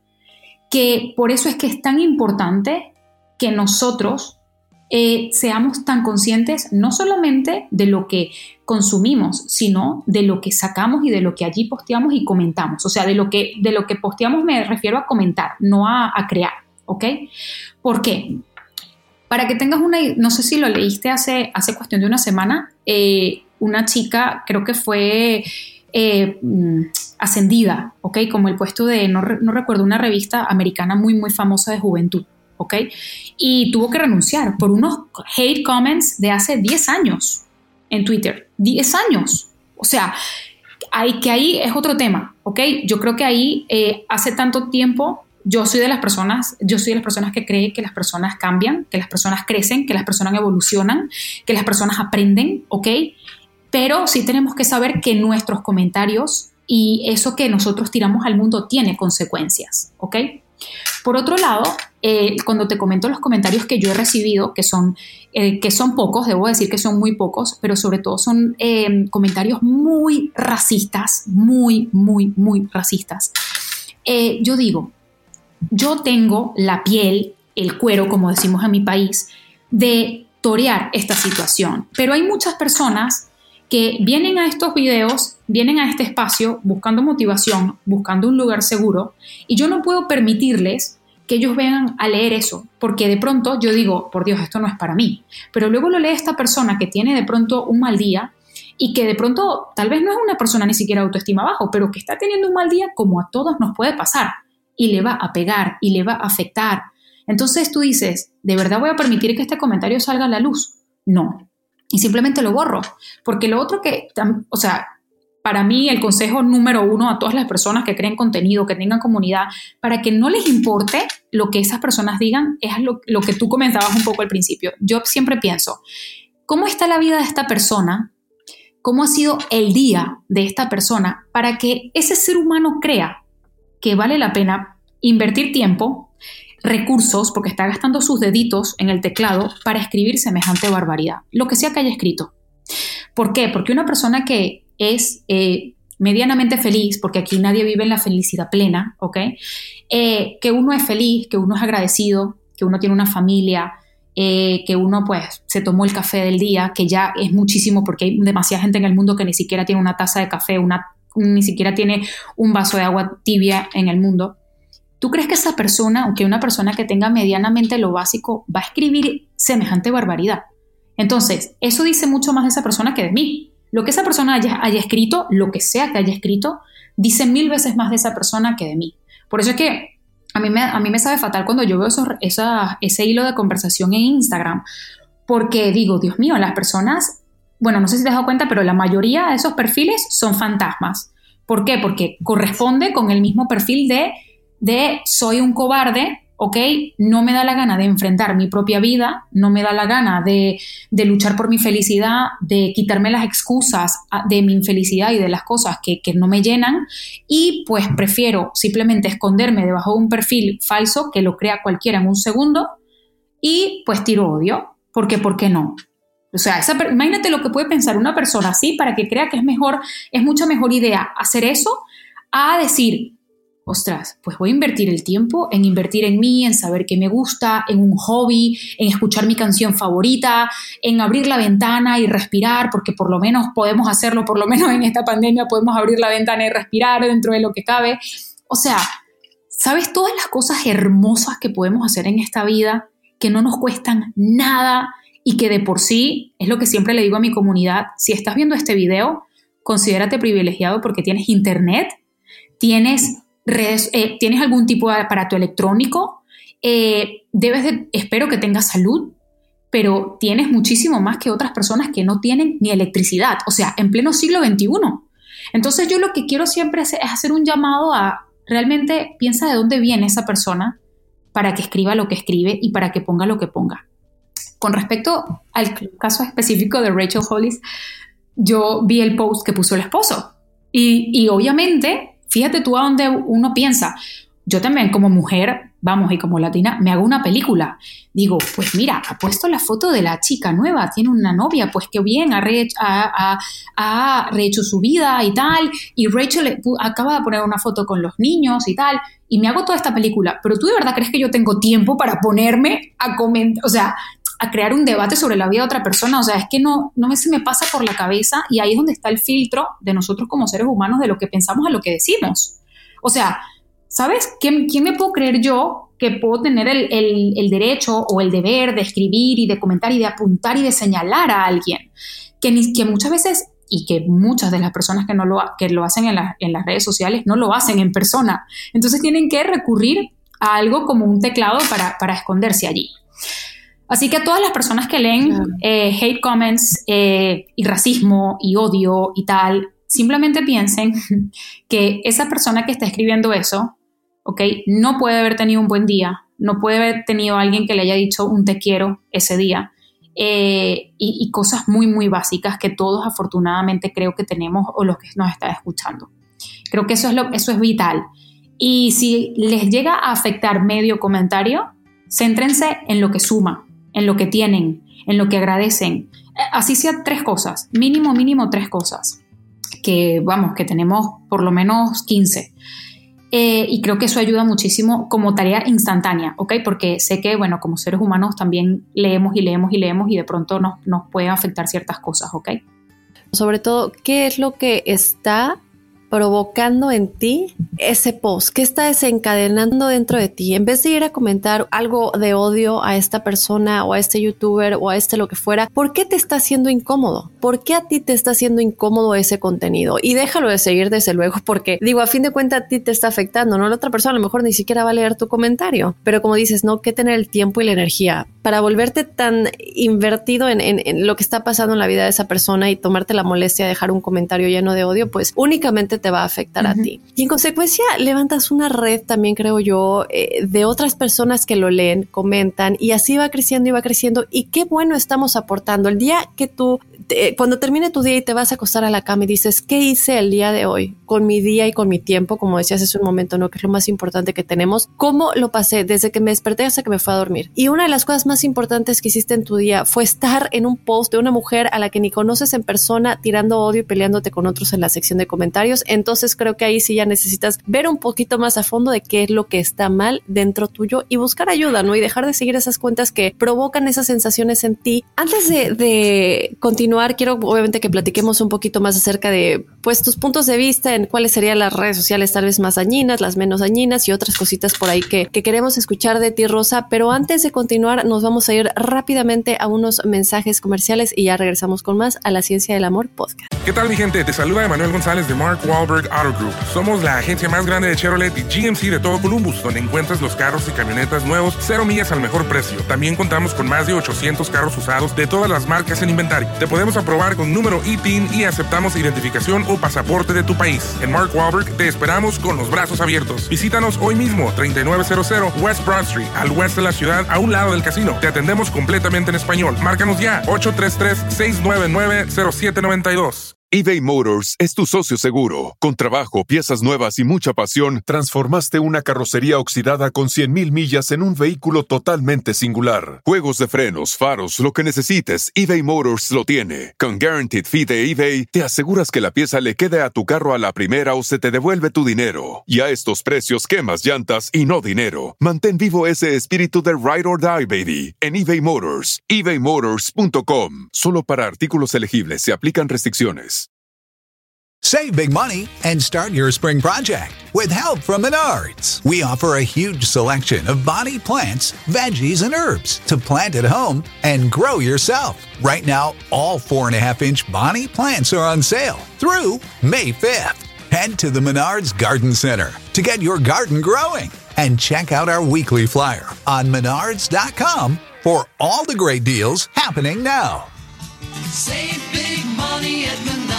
que por eso es que es tan importante que nosotros eh, seamos tan conscientes no solamente de lo que consumimos, sino de lo que sacamos y de lo que allí posteamos y comentamos. O sea, de lo que, de lo que posteamos me refiero a comentar, no a, a crear, ¿ok? ¿Por qué? Para que tengas una, no sé si lo leíste hace, hace cuestión de una semana, eh, una chica, creo que fue eh, ascendida, ¿ok? Como el puesto de, no, no recuerdo, una revista americana muy, muy famosa de juventud, ¿ok? Y tuvo que renunciar por unos hate comments de hace diez años en Twitter. diez años. O sea, hay, que ahí es otro tema, ¿ok? Yo creo que ahí eh, hace tanto tiempo... Yo soy de las personas, yo soy de las personas que creen que las personas cambian, que las personas crecen, que las personas evolucionan, que las personas aprenden, ¿ok? Pero sí tenemos que saber que nuestros comentarios y eso que nosotros tiramos al mundo tiene consecuencias, ¿ok? Por otro lado, eh, cuando te comento los comentarios que yo he recibido, que son, eh, que son pocos, debo decir que son muy pocos, pero sobre todo son eh, comentarios muy racistas, muy, muy, muy racistas. Eh, yo digo... Yo tengo la piel, el cuero, como decimos en mi país, de torear esta situación. Pero hay muchas personas que vienen a estos videos, vienen a este espacio buscando motivación, buscando un lugar seguro, y yo no puedo permitirles que ellos vengan a leer eso, porque de pronto yo digo, por Dios, esto no es para mí. Pero luego lo lee esta persona que tiene de pronto un mal día y que de pronto tal vez no es una persona ni siquiera autoestima bajo, pero que está teniendo un mal día como a todos nos puede pasar. Y le va a pegar y le va a afectar. Entonces tú dices, ¿de verdad voy a permitir que este comentario salga a la luz? No. Y simplemente lo borro. Porque lo otro que, o sea, para mí el consejo número uno a todas las personas que creen contenido, que tengan comunidad, para que no les importe lo que esas personas digan, es lo, lo que tú comentabas un poco al principio. Yo siempre pienso, ¿cómo está la vida de esta persona? ¿Cómo ha sido el día de esta persona para que ese ser humano crea que vale la pena invertir tiempo, recursos, porque está gastando sus deditos en el teclado para escribir semejante barbaridad, lo que sea que haya escrito? ¿Por qué? Porque una persona que es eh, medianamente feliz, porque aquí nadie vive en la felicidad plena, ¿ok? Eh, que uno es feliz, que uno es agradecido, que uno tiene una familia, eh, que uno pues se tomó el café del día, que ya es muchísimo porque hay demasiada gente en el mundo que ni siquiera tiene una taza de café, una ni siquiera tiene un vaso de agua tibia en el mundo. ¿Tú crees que esa persona, aunque una persona que tenga medianamente lo básico, va a escribir semejante barbaridad? Entonces, eso dice mucho más de esa persona que de mí. Lo que esa persona haya, haya escrito, lo que sea que haya escrito, dice mil veces más de esa persona que de mí. Por eso es que a mí me, a mí me sabe fatal cuando yo veo esos, esa, ese hilo de conversación en Instagram, porque digo, Dios mío, las personas... Bueno, no sé si te has dado cuenta, pero la mayoría de esos perfiles son fantasmas. ¿Por qué? Porque corresponde con el mismo perfil de, de soy un cobarde, ¿ok? No me da la gana de enfrentar mi propia vida, no me da la gana de, de luchar por mi felicidad, de quitarme las excusas de mi infelicidad y de las cosas que, que no me llenan, y pues prefiero simplemente esconderme debajo de un perfil falso que lo crea cualquiera en un segundo y pues tiro odio. ¿Por qué? ¿Por qué no? O sea, esa, imagínate lo que puede pensar una persona así para que crea que es mejor, es mucha mejor idea hacer eso a decir, ostras, pues voy a invertir el tiempo en invertir en mí, en saber qué me gusta, en un hobby, en escuchar mi canción favorita, en abrir la ventana y respirar, porque por lo menos podemos hacerlo, por lo menos en esta pandemia podemos abrir la ventana y respirar dentro de lo que cabe. O sea, ¿sabes todas las cosas hermosas que podemos hacer en esta vida que no nos cuestan nada y que de por sí, es lo que siempre le digo a mi comunidad, si estás viendo este video, considérate privilegiado porque tienes internet, tienes redes, eh, tienes algún tipo de aparato electrónico, eh, debes de, espero que tengas salud, pero tienes muchísimo más que otras personas que no tienen ni electricidad, o sea, en pleno siglo veintiuno. Entonces yo lo que quiero siempre es hacer un llamado a realmente piensa de dónde viene esa persona para que escriba lo que escribe y para que ponga lo que ponga. Con respecto al caso específico de Rachel Hollis, yo vi el post que puso el esposo y, y obviamente, fíjate tú a dónde uno piensa. Yo también como mujer, vamos, y como latina, me hago una película. Digo, pues mira, ha puesto la foto de la chica nueva, tiene una novia, pues qué bien, ha, re, ha, ha, ha rehecho su vida y tal, y Rachel acaba de poner una foto con los niños y tal, y me hago toda esta película. Pero tú de verdad crees que yo tengo tiempo para ponerme a comentar, o sea, a crear un debate sobre la vida de otra persona? O sea, es que no, no me, se me pasa por la cabeza, y ahí es donde está el filtro de nosotros como seres humanos, de lo que pensamos a lo que decimos. O sea, ¿sabes? ¿Quién, quién me puedo creer yo que puedo tener el, el, el derecho o el deber de escribir y de comentar y de apuntar y de señalar a alguien? Que, ni, que muchas veces, y que muchas de las personas que, no lo, que lo hacen en, la, en las redes sociales no lo hacen en persona. Entonces tienen que recurrir a algo como un teclado para, para esconderse allí. Así que a todas las personas que leen claro. eh, hate comments eh, y racismo y odio y tal, simplemente piensen que esa persona que está escribiendo eso, ¿ok?, no puede haber tenido un buen día, no puede haber tenido a alguien que le haya dicho un te quiero ese día, eh, y, y cosas muy, muy básicas que todos afortunadamente creo que tenemos, o los que nos están escuchando. Creo que eso es, lo, eso es vital. Y si les llega a afectar medio comentario, céntrense en lo que suma, en lo que tienen, en lo que agradecen. Así sea tres cosas, mínimo, mínimo tres cosas. Que vamos, que tenemos por lo menos quince. Eh, y creo que eso ayuda muchísimo como tarea instantánea, ¿ok? Porque sé que, bueno, como seres humanos también leemos y leemos y leemos y de pronto nos, nos pueden afectar ciertas cosas, ¿ok? Sobre todo, ¿qué es lo que está provocando en ti ese post? ¿Qué está desencadenando dentro de ti? En vez de ir a comentar algo de odio a esta persona o a este youtuber o a este lo que fuera, ¿por qué te está haciendo incómodo? ¿Por qué a ti te está haciendo incómodo ese contenido? Y déjalo de seguir desde luego, porque digo, a fin de cuentas a ti te está afectando, ¿no? La otra persona a lo mejor ni siquiera va a leer tu comentario, pero como dices, no, que tener el tiempo y la energía para volverte tan invertido en, en, en lo que está pasando en la vida de esa persona y tomarte la molestia de dejar un comentario lleno de odio, pues únicamente te va a afectar uh-huh. a ti. Y en consecuencia levantas una red también, creo yo, eh, de otras personas que lo leen, comentan, y así va creciendo y va creciendo. Y qué bueno estamos aportando. El día que tú, te, cuando termine tu día y te vas a acostar a la cama y dices, ¿qué hice el día de hoy? Con mi día y con mi tiempo, como decías hace un momento, ¿no? Que es lo más importante que tenemos. ¿Cómo lo pasé desde que me desperté hasta que me fui a dormir? Y una de las cosas más importantes que hiciste en tu día fue estar en un post de una mujer a la que ni conoces en persona, tirando odio y peleándote con otros en la sección de comentarios. Entonces creo que ahí sí ya necesitas ver un poquito más a fondo de qué es lo que está mal dentro tuyo y buscar ayuda, ¿no? Y dejar de seguir esas cuentas que provocan esas sensaciones en ti. Antes de, de continuar, quiero obviamente que platiquemos un poquito más acerca de, pues, tus puntos de vista en cuáles serían las redes sociales tal vez más dañinas, las menos dañinas y otras cositas por ahí que, que queremos escuchar de ti, Rosa. Pero antes de continuar, nos vamos a ir rápidamente a unos mensajes comerciales y ya regresamos con más a La Ciencia del Amor Podcast. ¿Qué tal, mi gente? Te saluda Emanuel González de Mark Wahlberg Auto Group. Somos la agencia más grande de Chevrolet y G M C de todo Columbus, donde encuentras los carros y camionetas nuevos, cero millas al mejor precio. También contamos con más de ochocientos carros usados de todas las marcas en inventario. Te podemos aprobar con número I T I N y aceptamos identificación o pasaporte de tu país. En Mark Wahlberg te esperamos con los brazos abiertos. Visítanos hoy mismo, treinta y nueve cero cero West Broad Street, al oeste de la ciudad, a un lado del casino. Te atendemos completamente en español. Márcanos ya, ocho tres tres, seis nueve nueve, cero siete nueve dos. eBay Motors es tu socio seguro. Con trabajo, piezas nuevas y mucha pasión, transformaste una carrocería oxidada con cien mil millas en un vehículo totalmente singular. Juegos de frenos, faros, lo que necesites, eBay Motors lo tiene. Con Guaranteed Fee de eBay, te aseguras que la pieza le quede a tu carro a la primera o se te devuelve tu dinero. Y a estos precios, quemas llantas y no dinero. Mantén vivo ese espíritu de Ride or Die, baby, en eBay Motors. ebay motors punto com. Solo para artículos elegibles se aplican restricciones. Save big money and start your spring project with help from Menards. We offer a huge selection of body plants, veggies, and herbs to plant at home and grow yourself. Right now, all four and a half inch Bonnie plants are on sale through May fifth. Head to the Menards Garden Center to get your garden growing and check out our weekly flyer on menards dot com for all the great deals happening now. Save big money at Menards.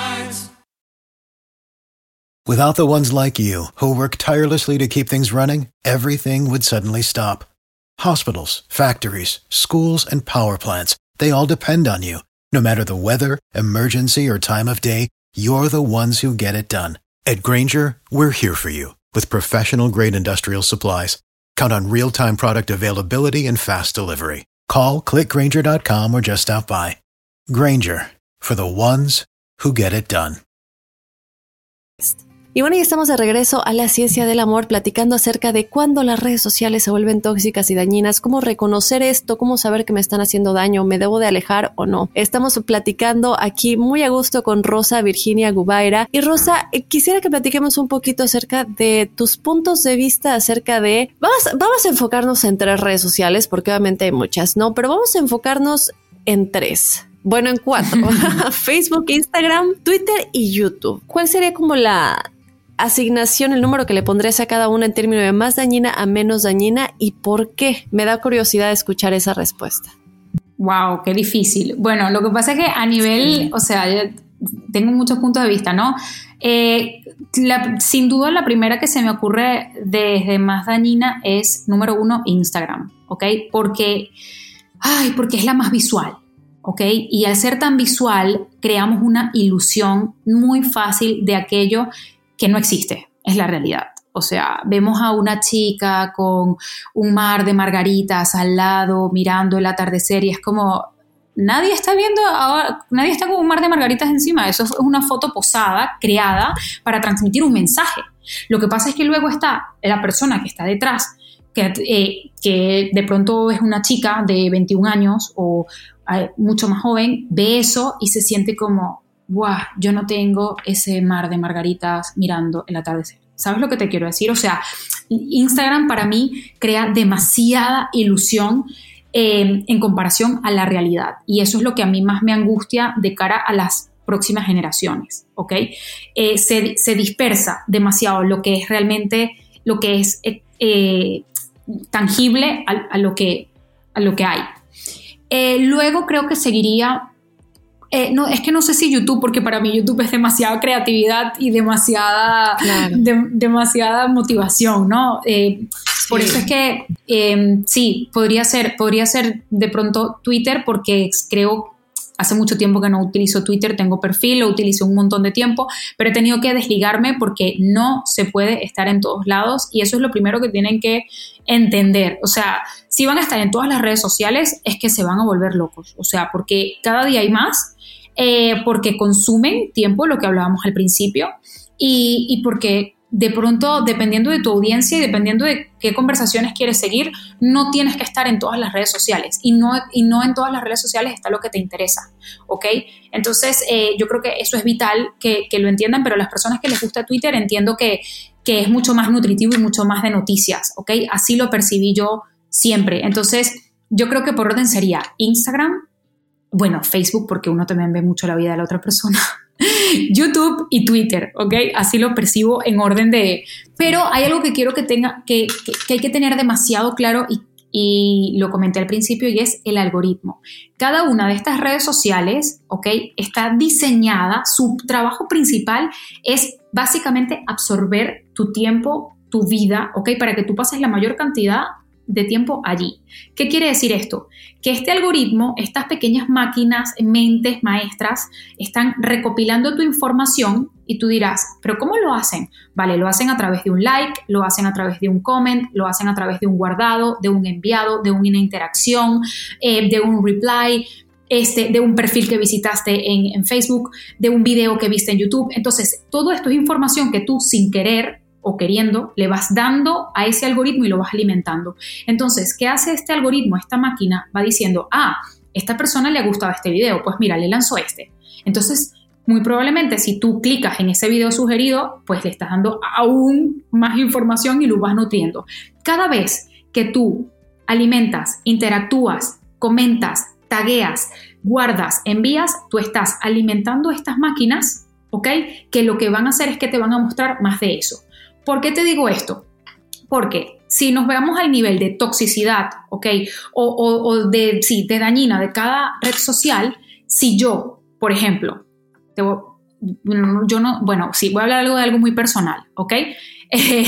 Without the ones like you, who work tirelessly to keep things running, everything would suddenly stop. Hospitals, factories, schools, and power plants, they all depend on you. No matter the weather, emergency, or time of day, you're the ones who get it done. At Grainger, we're here for you with professional-grade industrial supplies. Count on real-time product availability and fast delivery. Call, click grainger dot com, or just stop by. Grainger, for the ones who get it done. Y bueno, ya estamos de regreso a La Ciencia del Amor, platicando acerca de cuándo las redes sociales se vuelven tóxicas y dañinas, cómo reconocer esto, cómo saber que me están haciendo daño, me debo de alejar o no. Estamos platicando aquí muy a gusto con Rosa Virginia Gubaira. Y Rosa, eh, quisiera que platiquemos un poquito acerca de tus puntos de vista acerca de... Vamos, vamos a enfocarnos en tres redes sociales, porque obviamente hay muchas, ¿no? Pero vamos a enfocarnos en tres. Bueno, en cuatro. Facebook, Instagram, Twitter y YouTube. ¿Cuál sería como la... asignación, el número que le pondrías a cada una en términos de más dañina a menos dañina y por qué? Me da curiosidad escuchar esa respuesta. Wow, qué difícil. Bueno, lo que pasa es que a nivel, o sea, yo tengo muchos puntos de vista, ¿no? Eh, la, sin duda la primera que se me ocurre desde más dañina es, número uno, Instagram, ¿ok? Porque, ay, porque es la más visual. ¿Ok? Y al ser tan visual, creamos una ilusión muy fácil de aquello que no existe, es la realidad. O sea, vemos a una chica con un mar de margaritas al lado, mirando el atardecer, y es como, nadie está viendo, ahora, nadie está con un mar de margaritas encima. Eso es una foto posada, creada para transmitir un mensaje. Lo que pasa es que luego está la persona que está detrás, que, eh, que de pronto es una chica de veintiún años o eh, mucho más joven, ve eso y se siente como, ¡guau! Yo no tengo ese mar de margaritas mirando el atardecer. ¿Sabes lo que te quiero decir? O sea, Instagram para mí crea demasiada ilusión eh, en comparación a la realidad. Y eso es lo que a mí más me angustia de cara a las próximas generaciones, ¿ok? Eh, se, se dispersa demasiado lo que es realmente, lo que es eh, eh, tangible a, a, lo que, a lo que hay. Eh, luego creo que seguiría... Eh, no, es que no sé si YouTube, porque para mí YouTube es demasiada creatividad y demasiada, claro. de, demasiada motivación, ¿no? Eh, sí. Por eso es que eh, sí, podría ser, podría ser de pronto Twitter, porque creo, hace mucho tiempo que no utilizo Twitter, tengo perfil, lo utilizo un montón de tiempo, pero he tenido que desligarme porque no se puede estar en todos lados, y eso es lo primero que tienen que entender. O sea, si van a estar en todas las redes sociales, es que se van a volver locos, o sea, porque cada día hay más. Eh, porque consumen tiempo, lo que hablábamos al principio, y, y porque de pronto, dependiendo de tu audiencia y dependiendo de qué conversaciones quieres seguir, no tienes que estar en todas las redes sociales, y no, y no en todas las redes sociales está lo que te interesa, ¿ok? Entonces, eh, yo creo que eso es vital que, que lo entiendan, pero las personas que les gusta Twitter entiendo que, que es mucho más nutritivo y mucho más de noticias, ¿ok? Así lo percibí yo siempre. Entonces, yo creo que por orden sería Instagram, bueno, Facebook, porque uno también ve mucho la vida de la otra persona, YouTube y Twitter, ¿ok? Así lo percibo en orden de... Pero hay algo que quiero que tenga, que, que, que hay que tener demasiado claro, y, y lo comenté al principio, y es el algoritmo. Cada una de estas redes sociales, ¿ok? Está diseñada, su trabajo principal es básicamente absorber tu tiempo, tu vida, ¿ok? Para que tú pases la mayor cantidad de tiempo allí. ¿Qué quiere decir esto? Que este algoritmo, estas pequeñas máquinas, mentes maestras, están recopilando tu información y tú dirás, ¿pero cómo lo hacen? Vale, lo hacen a través de un like, lo hacen a través de un comment, lo hacen a través de un guardado, de un enviado, de una interacción, eh, de un reply, este, de un perfil que visitaste en, en Facebook, de un video que viste en YouTube. Entonces, todo esto es información que tú sin querer o queriendo le vas dando a ese algoritmo y lo vas alimentando. Entonces, ¿qué hace este algoritmo? Esta máquina va diciendo, ah, esta persona le ha gustado este video, pues mira, le lanzó este. Entonces, muy probablemente si tú clicas en ese video sugerido, pues le estás dando aún más información y lo vas nutriendo. Cada vez que tú alimentas, interactúas, comentas, tagueas, guardas, envías, tú estás alimentando estas máquinas, ¿ok? Que lo que van a hacer es que te van a mostrar más de eso. ¿Por qué te digo esto? Porque si nos veamos al nivel de toxicidad, ¿ok? O, o, o de, sí, de dañina de cada red social, si yo, por ejemplo, te voy, yo no, bueno, sí, voy a hablar algo de algo muy personal, ¿ok? Eh,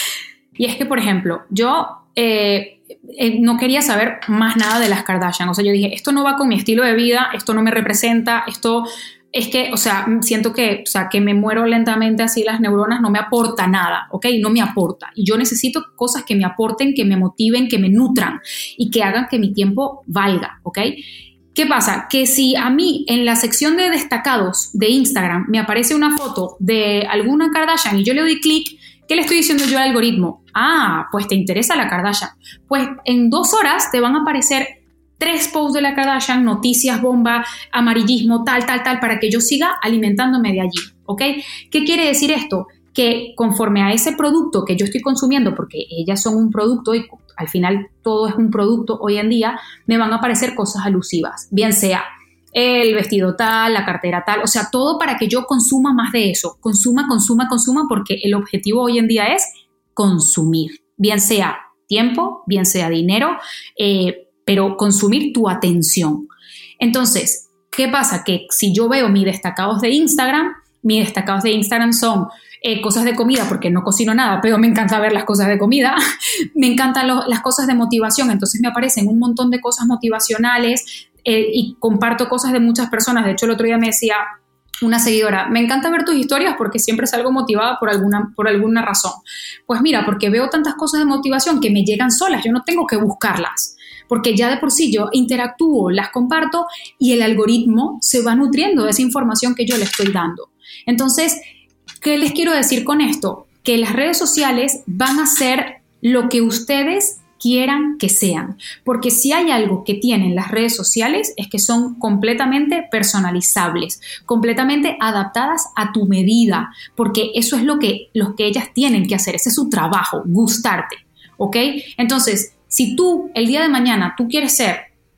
y es que, por ejemplo, yo eh, eh, no quería saber más nada de las Kardashian. O sea, yo dije, esto no va con mi estilo de vida, esto no me representa, esto... Es que, o sea, siento que, o sea, que me muero lentamente así, las neuronas no me aporta nada, ¿ok? No me aporta. Y yo necesito cosas que me aporten, que me motiven, que me nutran y que hagan que mi tiempo valga, ¿ok? ¿Qué pasa? Que si a mí en la sección de destacados de Instagram me aparece una foto de alguna Kardashian y yo le doy clic, ¿qué le estoy diciendo yo al algoritmo? Ah, pues te interesa la Kardashian. Pues en dos horas te van a aparecer tres posts de la Kardashian, noticias, bomba, amarillismo, tal, tal, tal, para que yo siga alimentándome de allí, ¿ok? ¿Qué quiere decir esto? Que conforme a ese producto que yo estoy consumiendo, porque ellas son un producto y al final todo es un producto hoy en día, me van a aparecer cosas alusivas, bien sea el vestido tal, la cartera tal, o sea, todo para que yo consuma más de eso, consuma, consuma, consuma, porque el objetivo hoy en día es consumir, bien sea tiempo, bien sea dinero, eh, pero consumir tu atención. Entonces, ¿qué pasa? Que si yo veo mis destacados de Instagram, mis destacados de Instagram son eh, cosas de comida, porque no cocino nada, pero me encanta ver las cosas de comida, me encantan lo, las cosas de motivación, entonces me aparecen un montón de cosas motivacionales eh, y comparto cosas de muchas personas. De hecho, el otro día me decía una seguidora, me encanta ver tus historias porque siempre salgo motivada por alguna, por alguna razón. Pues mira, porque veo tantas cosas de motivación que me llegan solas, yo no tengo que buscarlas, porque ya de por sí yo interactúo, las comparto y el algoritmo se va nutriendo de esa información que yo le estoy dando. Entonces, ¿qué les quiero decir con esto? Que las redes sociales van a ser lo que ustedes quieran que sean, porque si hay algo que tienen las redes sociales es que son completamente personalizables, completamente adaptadas a tu medida, porque eso es lo que, lo que ellas tienen que hacer, ese es su trabajo, gustarte, ¿ok? Entonces, si tú el día de mañana tú quieres ser,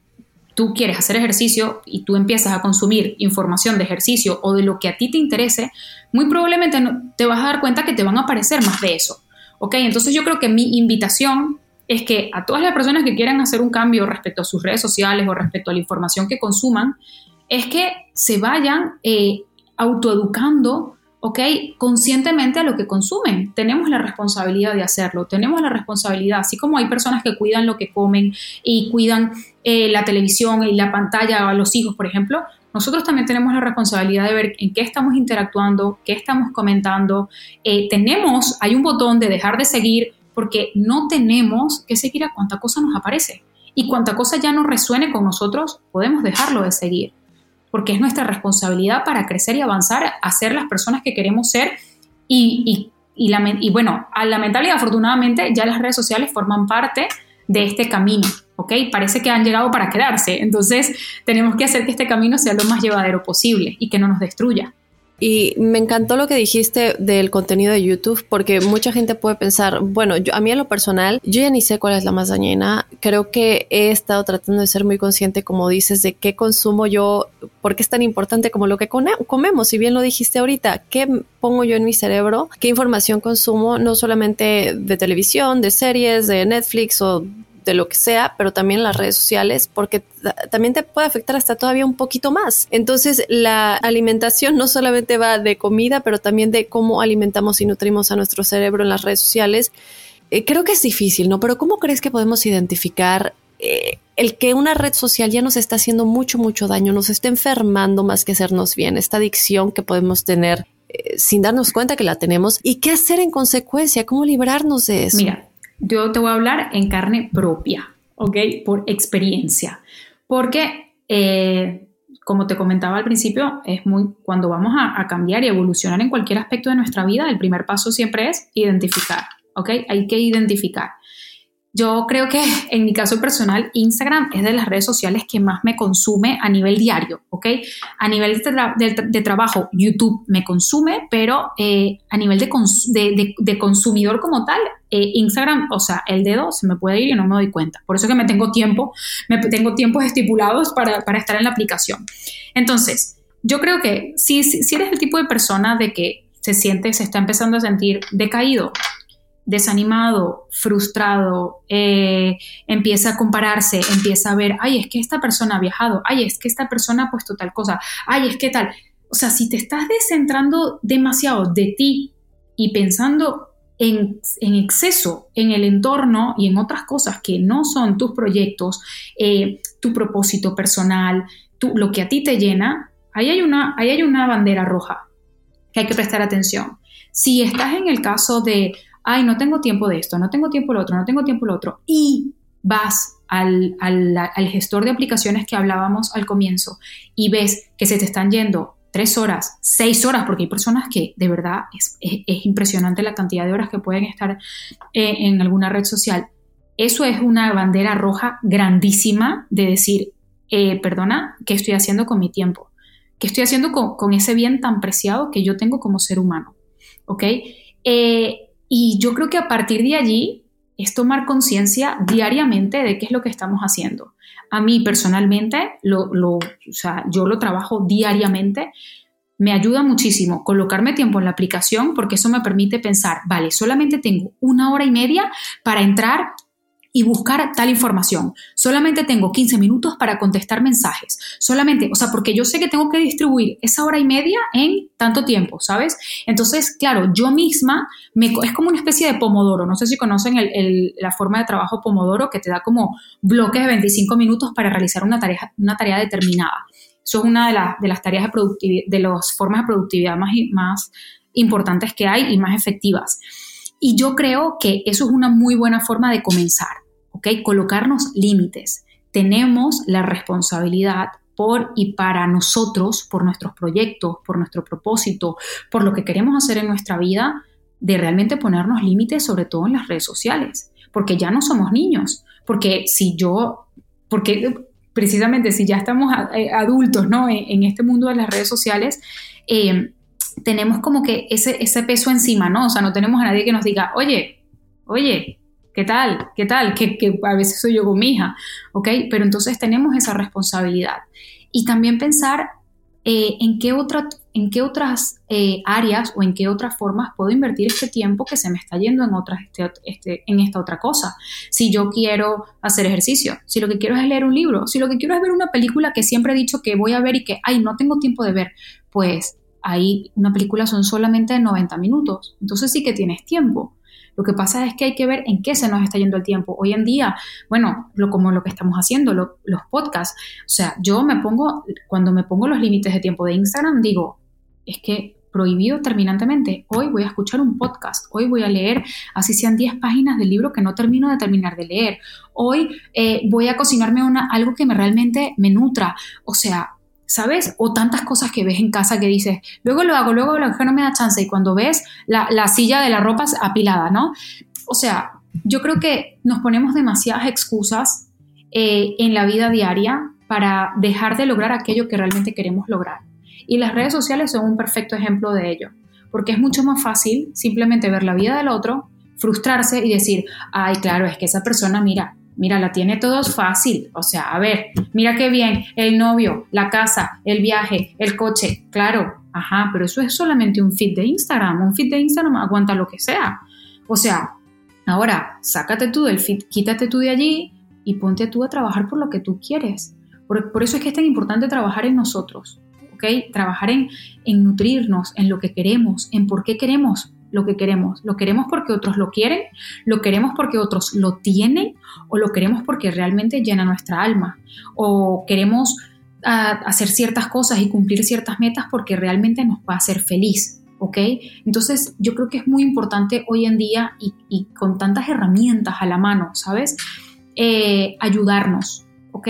tú quieres hacer ejercicio y tú empiezas a consumir información de ejercicio o de lo que a ti te interese, muy probablemente te vas a dar cuenta que te van a aparecer más de eso, ¿ok? Entonces yo creo que mi invitación es que a todas las personas que quieran hacer un cambio respecto a sus redes sociales o respecto a la información que consuman, es que se vayan eh, autoeducando, ¿ok? Conscientemente a lo que consumen. Tenemos la responsabilidad de hacerlo, tenemos la responsabilidad, así como hay personas que cuidan lo que comen y cuidan eh, la televisión y la pantalla a los hijos, por ejemplo, nosotros también tenemos la responsabilidad de ver en qué estamos interactuando, qué estamos comentando. Eh, tenemos, hay un botón de dejar de seguir, porque no tenemos que seguir a cuánta cosa nos aparece. Y cuánta cosa ya no resuene con nosotros, podemos dejarlo de seguir. Porque es nuestra responsabilidad para crecer y avanzar a ser las personas que queremos ser. Y, y, y, lament- y bueno, lamentable y afortunadamente ya las redes sociales forman parte de este camino, ¿ok? Parece que han llegado para quedarse. Entonces tenemos que hacer que este camino sea lo más llevadero posible y que no nos destruya. Y me encantó lo que dijiste del contenido de YouTube, porque mucha gente puede pensar, bueno, yo, a mí en lo personal, yo ya ni sé cuál es la más dañina. Creo que he estado tratando de ser muy consciente, como dices, de qué consumo yo, porque es tan importante como lo que comemos. Si bien lo dijiste ahorita, ¿qué pongo yo en mi cerebro? ¿Qué información consumo? No solamente de televisión, de series, de Netflix o de lo que sea, pero también las redes sociales, porque t- también te puede afectar hasta todavía un poquito más. Entonces, la alimentación no solamente va de comida, pero también de cómo alimentamos y nutrimos a nuestro cerebro en las redes sociales. eh, creo que es difícil, ¿no? Pero ¿cómo crees que podemos identificar eh, el que una red social ya nos está haciendo mucho, mucho daño, nos está enfermando más que hacernos bien? Esta adicción que podemos tener eh, sin darnos cuenta que la tenemos, y qué hacer en consecuencia, cómo librarnos de eso. Mira, yo te voy a hablar en carne propia, ¿ok? Por experiencia. Porque, eh, como te comentaba al principio, es muy, cuando vamos a, a cambiar y evolucionar en cualquier aspecto de nuestra vida, el primer paso siempre es identificar, ¿ok? Hay que identificar. Yo creo que en mi caso personal, Instagram es de las redes sociales que más me consume a nivel diario, ¿ok? A nivel de, tra- de, de trabajo, YouTube me consume, pero eh, a nivel de, cons- de, de, de consumidor como tal, eh, Instagram, o sea, el dedo se me puede ir y no me doy cuenta. Por eso que me tengo tiempo, me tengo tiempos estipulados para, para estar en la aplicación. Entonces, yo creo que si, si, si eres el tipo de persona de que se siente, se está empezando a sentir decaído, desanimado, frustrado, eh, empieza a compararse, empieza a ver, ay, es que esta persona ha viajado, ay, es que esta persona ha puesto tal cosa, ay, es que tal. O sea, si te estás descentrando demasiado de ti y pensando en, en exceso en el entorno y en otras cosas que no son tus proyectos, eh, tu propósito personal, tu, lo que a ti te llena, ahí hay una, ahí hay una bandera roja que hay que prestar atención. Si estás en el caso de ay, no tengo tiempo de esto, no tengo tiempo de lo otro, no tengo tiempo de lo otro, y vas al, al, al gestor de aplicaciones que hablábamos al comienzo y ves que se te están yendo tres horas, seis horas, porque hay personas que de verdad es, es, es impresionante la cantidad de horas que pueden estar eh, en alguna red social. Eso es una bandera roja grandísima de decir, eh, perdona, ¿qué estoy haciendo con mi tiempo? ¿Qué estoy haciendo con, con ese bien tan preciado que yo tengo como ser humano? ¿Ok? Eh, Y yo creo que a partir de allí es tomar conciencia diariamente de qué es lo que estamos haciendo. A mí personalmente, lo, lo, o sea, yo lo trabajo diariamente, me ayuda muchísimo colocarme tiempo en la aplicación porque eso me permite pensar, vale, solamente tengo una hora y media para entrar y buscar tal información. Solamente tengo quince minutos para contestar mensajes. Solamente, o sea, porque yo sé que tengo que distribuir esa hora y media en tanto tiempo, ¿sabes? Entonces, claro, yo misma, me, es como una especie de pomodoro. No sé si conocen el, el, la forma de trabajo pomodoro que te da como bloques de veinticinco minutos para realizar una tarea, una tarea determinada. Eso es una de, la, de las tareas de productividad, de las formas de productividad más, más importantes que hay y más efectivas. Y yo creo que eso es una muy buena forma de comenzar. ¿Okay? Colocarnos límites. Tenemos la responsabilidad por y para nosotros, por nuestros proyectos, por nuestro propósito, por lo que queremos hacer en nuestra vida, de realmente ponernos límites, sobre todo en las redes sociales, porque ya no somos niños, porque si yo, porque precisamente si ya estamos adultos, ¿no? en, en este mundo de las redes sociales, eh, tenemos como que ese, ese peso encima, ¿no? O sea, no tenemos a nadie que nos diga, oye, oye, ¿qué tal? ¿Qué tal? Que, que a veces soy yo con mi hija, ¿ok? Pero entonces tenemos esa responsabilidad. Y también pensar eh, en qué, otra, en qué otras eh, áreas o en qué otras formas puedo invertir este tiempo que se me está yendo en, otras, este, este, en esta otra cosa. Si yo quiero hacer ejercicio, si lo que quiero es leer un libro, si lo que quiero es ver una película que siempre he dicho que voy a ver y que, ay, no tengo tiempo de ver, pues ahí una película son solamente noventa minutos. Entonces sí que tienes tiempo. Lo que pasa es que hay que ver en qué se nos está yendo el tiempo. Hoy en día, bueno, lo, como lo que estamos haciendo, lo, los podcasts. O sea, yo me pongo, cuando me pongo los límites de tiempo de Instagram, digo, es que prohibido terminantemente. Hoy voy a escuchar un podcast. Hoy voy a leer, así sean diez páginas del libro que no termino de terminar de leer. Hoy eh, voy a cocinarme una, algo que me realmente me nutra. O sea, ¿sabes? O tantas cosas que ves en casa que dices, luego lo hago, luego lo hago, que no me da chance. Y cuando ves la, la silla de la ropa apilada, ¿no? O sea, yo creo que nos ponemos demasiadas excusas eh, en la vida diaria para dejar de lograr aquello que realmente queremos lograr. Y las redes sociales son un perfecto ejemplo de ello. Porque es mucho más fácil simplemente ver la vida del otro, frustrarse y decir, ay, claro, es que esa persona, mira, Mira, la tiene todo fácil. O sea, a ver, mira qué bien, el novio, la casa, el viaje, el coche. Claro, ajá, pero eso es solamente un feed de Instagram. Un feed de Instagram aguanta lo que sea. O sea, ahora, sácate tú del feed, quítate tú de allí y ponte tú a trabajar por lo que tú quieres. Por, por eso es que es tan importante trabajar en nosotros, ¿ok? Trabajar en, en nutrirnos, en lo que queremos, en por qué queremos lo que queremos? ¿Lo queremos porque otros lo quieren? ¿Lo queremos porque otros lo tienen? ¿O lo queremos porque realmente llena nuestra alma? ¿O queremos uh, hacer ciertas cosas y cumplir ciertas metas porque realmente nos va a hacer feliz? ¿Ok? Entonces yo creo que es muy importante hoy en día y, y con tantas herramientas a la mano, ¿sabes? Eh, ayudarnos, ¿ok?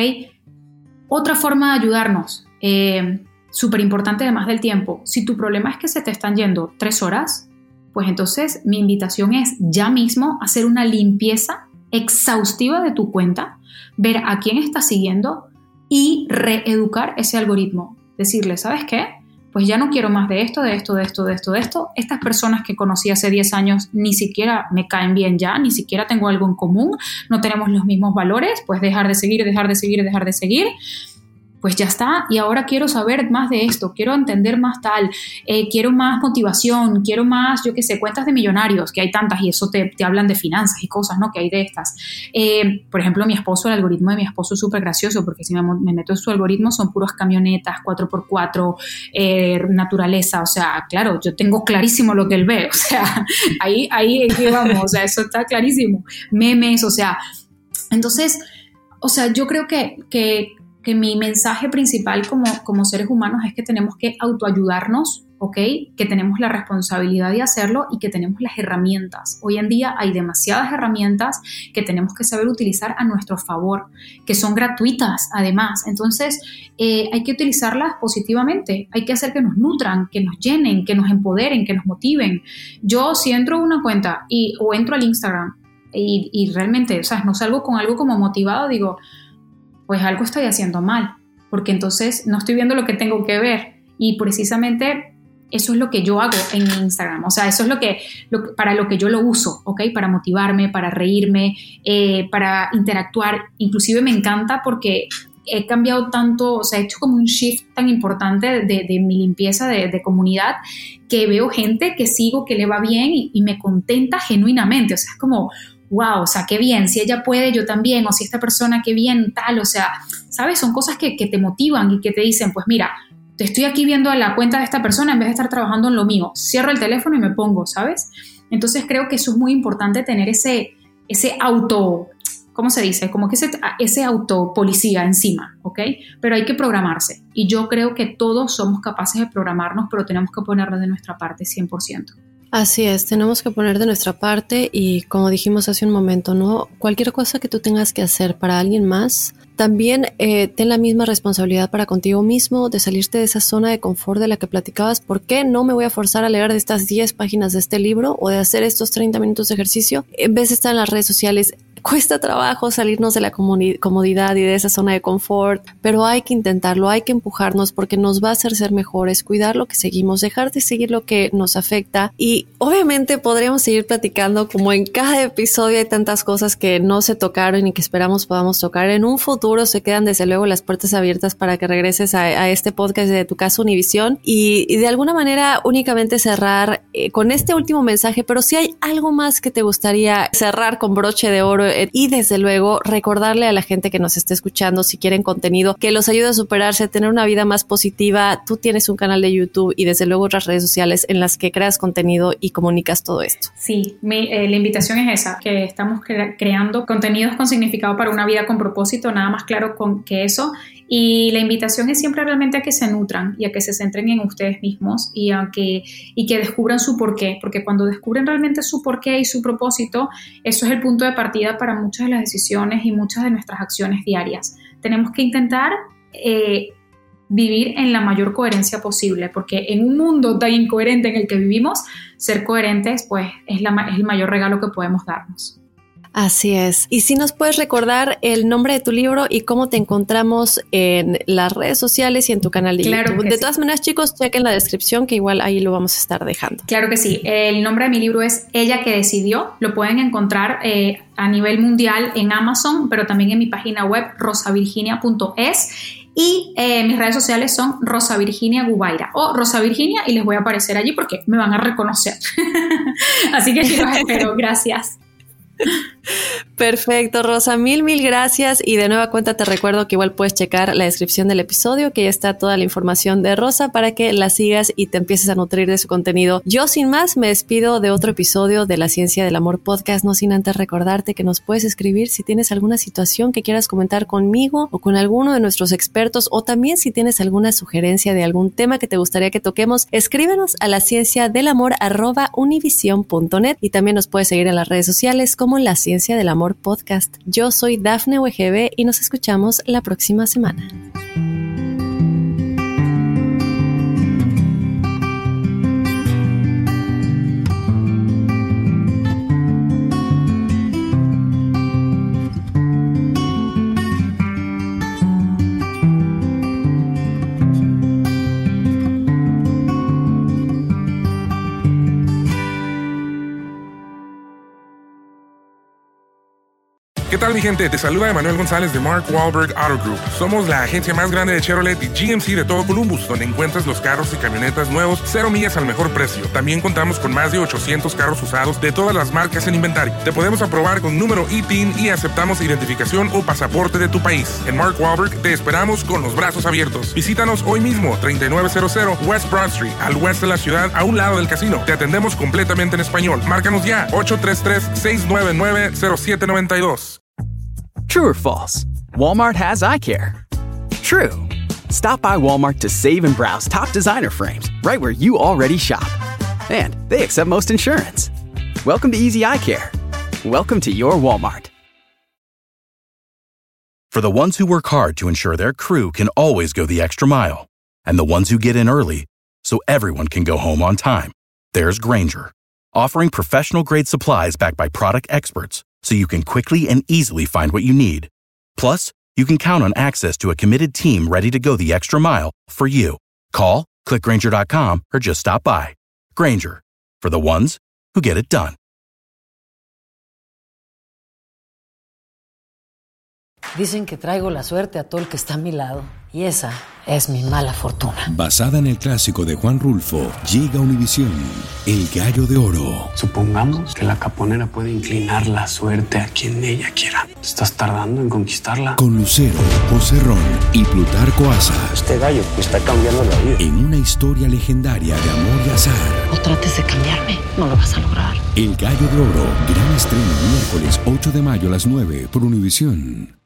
Otra forma de ayudarnos, eh, súper importante además del tiempo, si tu problema es que se te están yendo tres horas, pues entonces mi invitación es ya mismo hacer una limpieza exhaustiva de tu cuenta, ver a quién estás siguiendo y reeducar ese algoritmo, decirle, ¿sabes qué? Pues ya no quiero más de esto, de esto, de esto, de esto, de esto. Estas personas que conocí hace diez años ni siquiera me caen bien ya, ni siquiera tengo algo en común, no tenemos los mismos valores, pues dejar de seguir, dejar de seguir, dejar de seguir. Pues ya está, y ahora quiero saber más de esto, quiero entender más tal, eh, quiero más motivación, quiero más, yo qué sé, cuentas de millonarios, que hay tantas y eso te, te hablan de finanzas y cosas, ¿no? Que hay de estas. Eh, por ejemplo, mi esposo, el algoritmo de mi esposo es súper gracioso porque si me, me meto en su algoritmo son puras camionetas, cuatro por cuatro, eh, naturaleza, o sea, claro, yo tengo clarísimo lo que él ve, o sea, ahí, ahí vamos, o sea, eso está clarísimo. Memes, o sea, entonces, o sea, yo creo que... que que mi mensaje principal como, como seres humanos es que tenemos que autoayudarnos, ¿ok? Que tenemos la responsabilidad de hacerlo y que tenemos las herramientas. Hoy en día hay demasiadas herramientas que tenemos que saber utilizar a nuestro favor, que son gratuitas además. Entonces, eh, hay que utilizarlas positivamente. Hay que hacer que nos nutran, que nos llenen, que nos empoderen, que nos motiven. Yo si entro a una cuenta y, o entro al Instagram y, y realmente, o sea, no salgo con algo como motivado, digo... pues algo estoy haciendo mal, porque entonces no estoy viendo lo que tengo que ver y precisamente eso es lo que yo hago en Instagram, o sea, eso es lo que, lo, para lo que yo lo uso, ¿ok? Para motivarme, para reírme, eh, para interactuar, inclusive me encanta porque he cambiado tanto, o sea, he hecho como un shift tan importante de, de mi limpieza de, de comunidad que veo gente que sigo, que le va bien y, y me contenta genuinamente, o sea, es como... wow, o sea, qué bien, si ella puede, yo también, o si esta persona, qué bien, tal, o sea, ¿sabes? Son cosas que, que te motivan y que te dicen, pues mira, te estoy aquí viendo a la cuenta de esta persona en vez de estar trabajando en lo mío, cierro el teléfono y me pongo, ¿sabes? Entonces creo que eso es muy importante, tener ese, ese auto, ¿cómo se dice? Como que ese, ese autopolicía encima, ¿ok? Pero hay que programarse y yo creo que todos somos capaces de programarnos, pero tenemos que ponerlo de nuestra parte cien por ciento. Así es, tenemos que poner de nuestra parte y como dijimos hace un momento, ¿no? Cualquier cosa que tú tengas que hacer para alguien más, también eh, ten la misma responsabilidad para contigo mismo de salirte de esa zona de confort de la que platicabas. ¿Por qué no me voy a forzar a leer de estas diez páginas de este libro o de hacer estos treinta minutos de ejercicio en vez de estar en las redes sociales? Cuesta trabajo salirnos de la comodidad y de esa zona de confort, pero hay que intentarlo, hay que empujarnos porque nos va a hacer ser mejores, cuidar lo que seguimos, dejar de seguir lo que nos afecta y obviamente podríamos seguir platicando como en cada episodio hay tantas cosas que no se tocaron y que esperamos podamos tocar. En un futuro se quedan desde luego las puertas abiertas para que regreses a, a este podcast de Tu Casa Univisión y, y de alguna manera únicamente cerrar eh, con este último mensaje, pero si hay algo más que te gustaría cerrar con broche de oro y desde luego recordarle a la gente que nos esté escuchando si quieren contenido que los ayude a superarse, a tener una vida más positiva. Tú tienes un canal de YouTube y desde luego otras redes sociales en las que creas contenido y comunicas todo esto. Sí, mi, eh, la invitación es esa, que estamos cre- creando contenidos con significado para una vida con propósito, nada más claro con que eso. Y la invitación es siempre realmente a que se nutran y a que se centren en ustedes mismos y a que, y que descubran su porqué, porque cuando descubren realmente su porqué y su propósito, eso es el punto de partida para muchas de las decisiones y muchas de nuestras acciones diarias. Tenemos que intentar eh, vivir en la mayor coherencia posible, porque en un mundo tan incoherente en el que vivimos, ser coherentes pues es, la, es el mayor regalo que podemos darnos. Así es. Y si nos puedes recordar el nombre de tu libro y cómo te encontramos en las redes sociales y en tu canal de claro YouTube. De sí. todas maneras, chicos, chequen la descripción que igual ahí lo vamos a estar dejando. Claro que sí. El nombre de mi libro es Ella que decidió. Lo pueden encontrar eh, a nivel mundial en Amazon, pero también en mi página web rosa virginia punto es. Y eh, mis redes sociales son Rosa Virginia Gubaira o Rosa Virginia y les voy a aparecer allí porque me van a reconocer. Así que chicos, espero. Gracias. Perfecto, Rosa, mil, mil gracias. Y de nueva cuenta te recuerdo que igual puedes checar la descripción del episodio, que ya está toda la información de Rosa para que la sigas y te empieces a nutrir de su contenido. Yo sin más me despido de otro episodio de La Ciencia del Amor Podcast, no sin antes recordarte que nos puedes escribir si tienes alguna situación que quieras comentar conmigo o con alguno de nuestros expertos, o también si tienes alguna sugerencia de algún tema que te gustaría que toquemos, escríbenos a la ciencia del amor arroba univision punto net, y también nos puedes seguir en las redes sociales como La Ciencia del Amor Podcast. Yo soy Dafne Wegebe y nos escuchamos la próxima semana. ¿Qué tal, mi gente? Te saluda Emanuel González de Mark Wahlberg Auto Group. Somos la agencia más grande de Chevrolet y G M C de todo Columbus, donde encuentras los carros y camionetas nuevos, cero millas al mejor precio. También contamos con más de ochocientos carros usados de todas las marcas en inventario. Te podemos aprobar con número I T I N y aceptamos identificación o pasaporte de tu país. En Mark Wahlberg te esperamos con los brazos abiertos. Visítanos hoy mismo, treinta y nueve cero cero West Broad Street, al oeste de la ciudad, a un lado del casino. Te atendemos completamente en español. Márcanos ya, ocho tres tres, seis nueve nueve, cero siete nueve dos. True or false? Walmart has eye care. True. Stop by Walmart to save and browse top designer frames right where you already shop. And they accept most insurance. Welcome to Easy Eye Care. Welcome to your Walmart. For the ones who work hard to ensure their crew can always go the extra mile, and the ones who get in early so everyone can go home on time, there's Grainger, offering professional-grade supplies backed by product experts so you can quickly and easily find what you need. Plus, you can count on access to a committed team ready to go the extra mile for you. Call, click Grainger dot com, or just stop by. Grainger, for the ones who get it done. Dicen que traigo la suerte a todo el que está a mi lado, y esa es mi mala fortuna. Basada en el clásico de Juan Rulfo, llega Univisión, El Gallo de Oro. Supongamos que la caponera puede inclinar la suerte a quien ella quiera. ¿Estás tardando en conquistarla? Con Lucero, José Ron y Plutarco Asa. Este gallo me está cambiando la vida. En una historia legendaria de amor y azar. No trates de cambiarme, no lo vas a lograr. El Gallo de Oro, gran estreno miércoles ocho de mayo a las nueve por Univisión.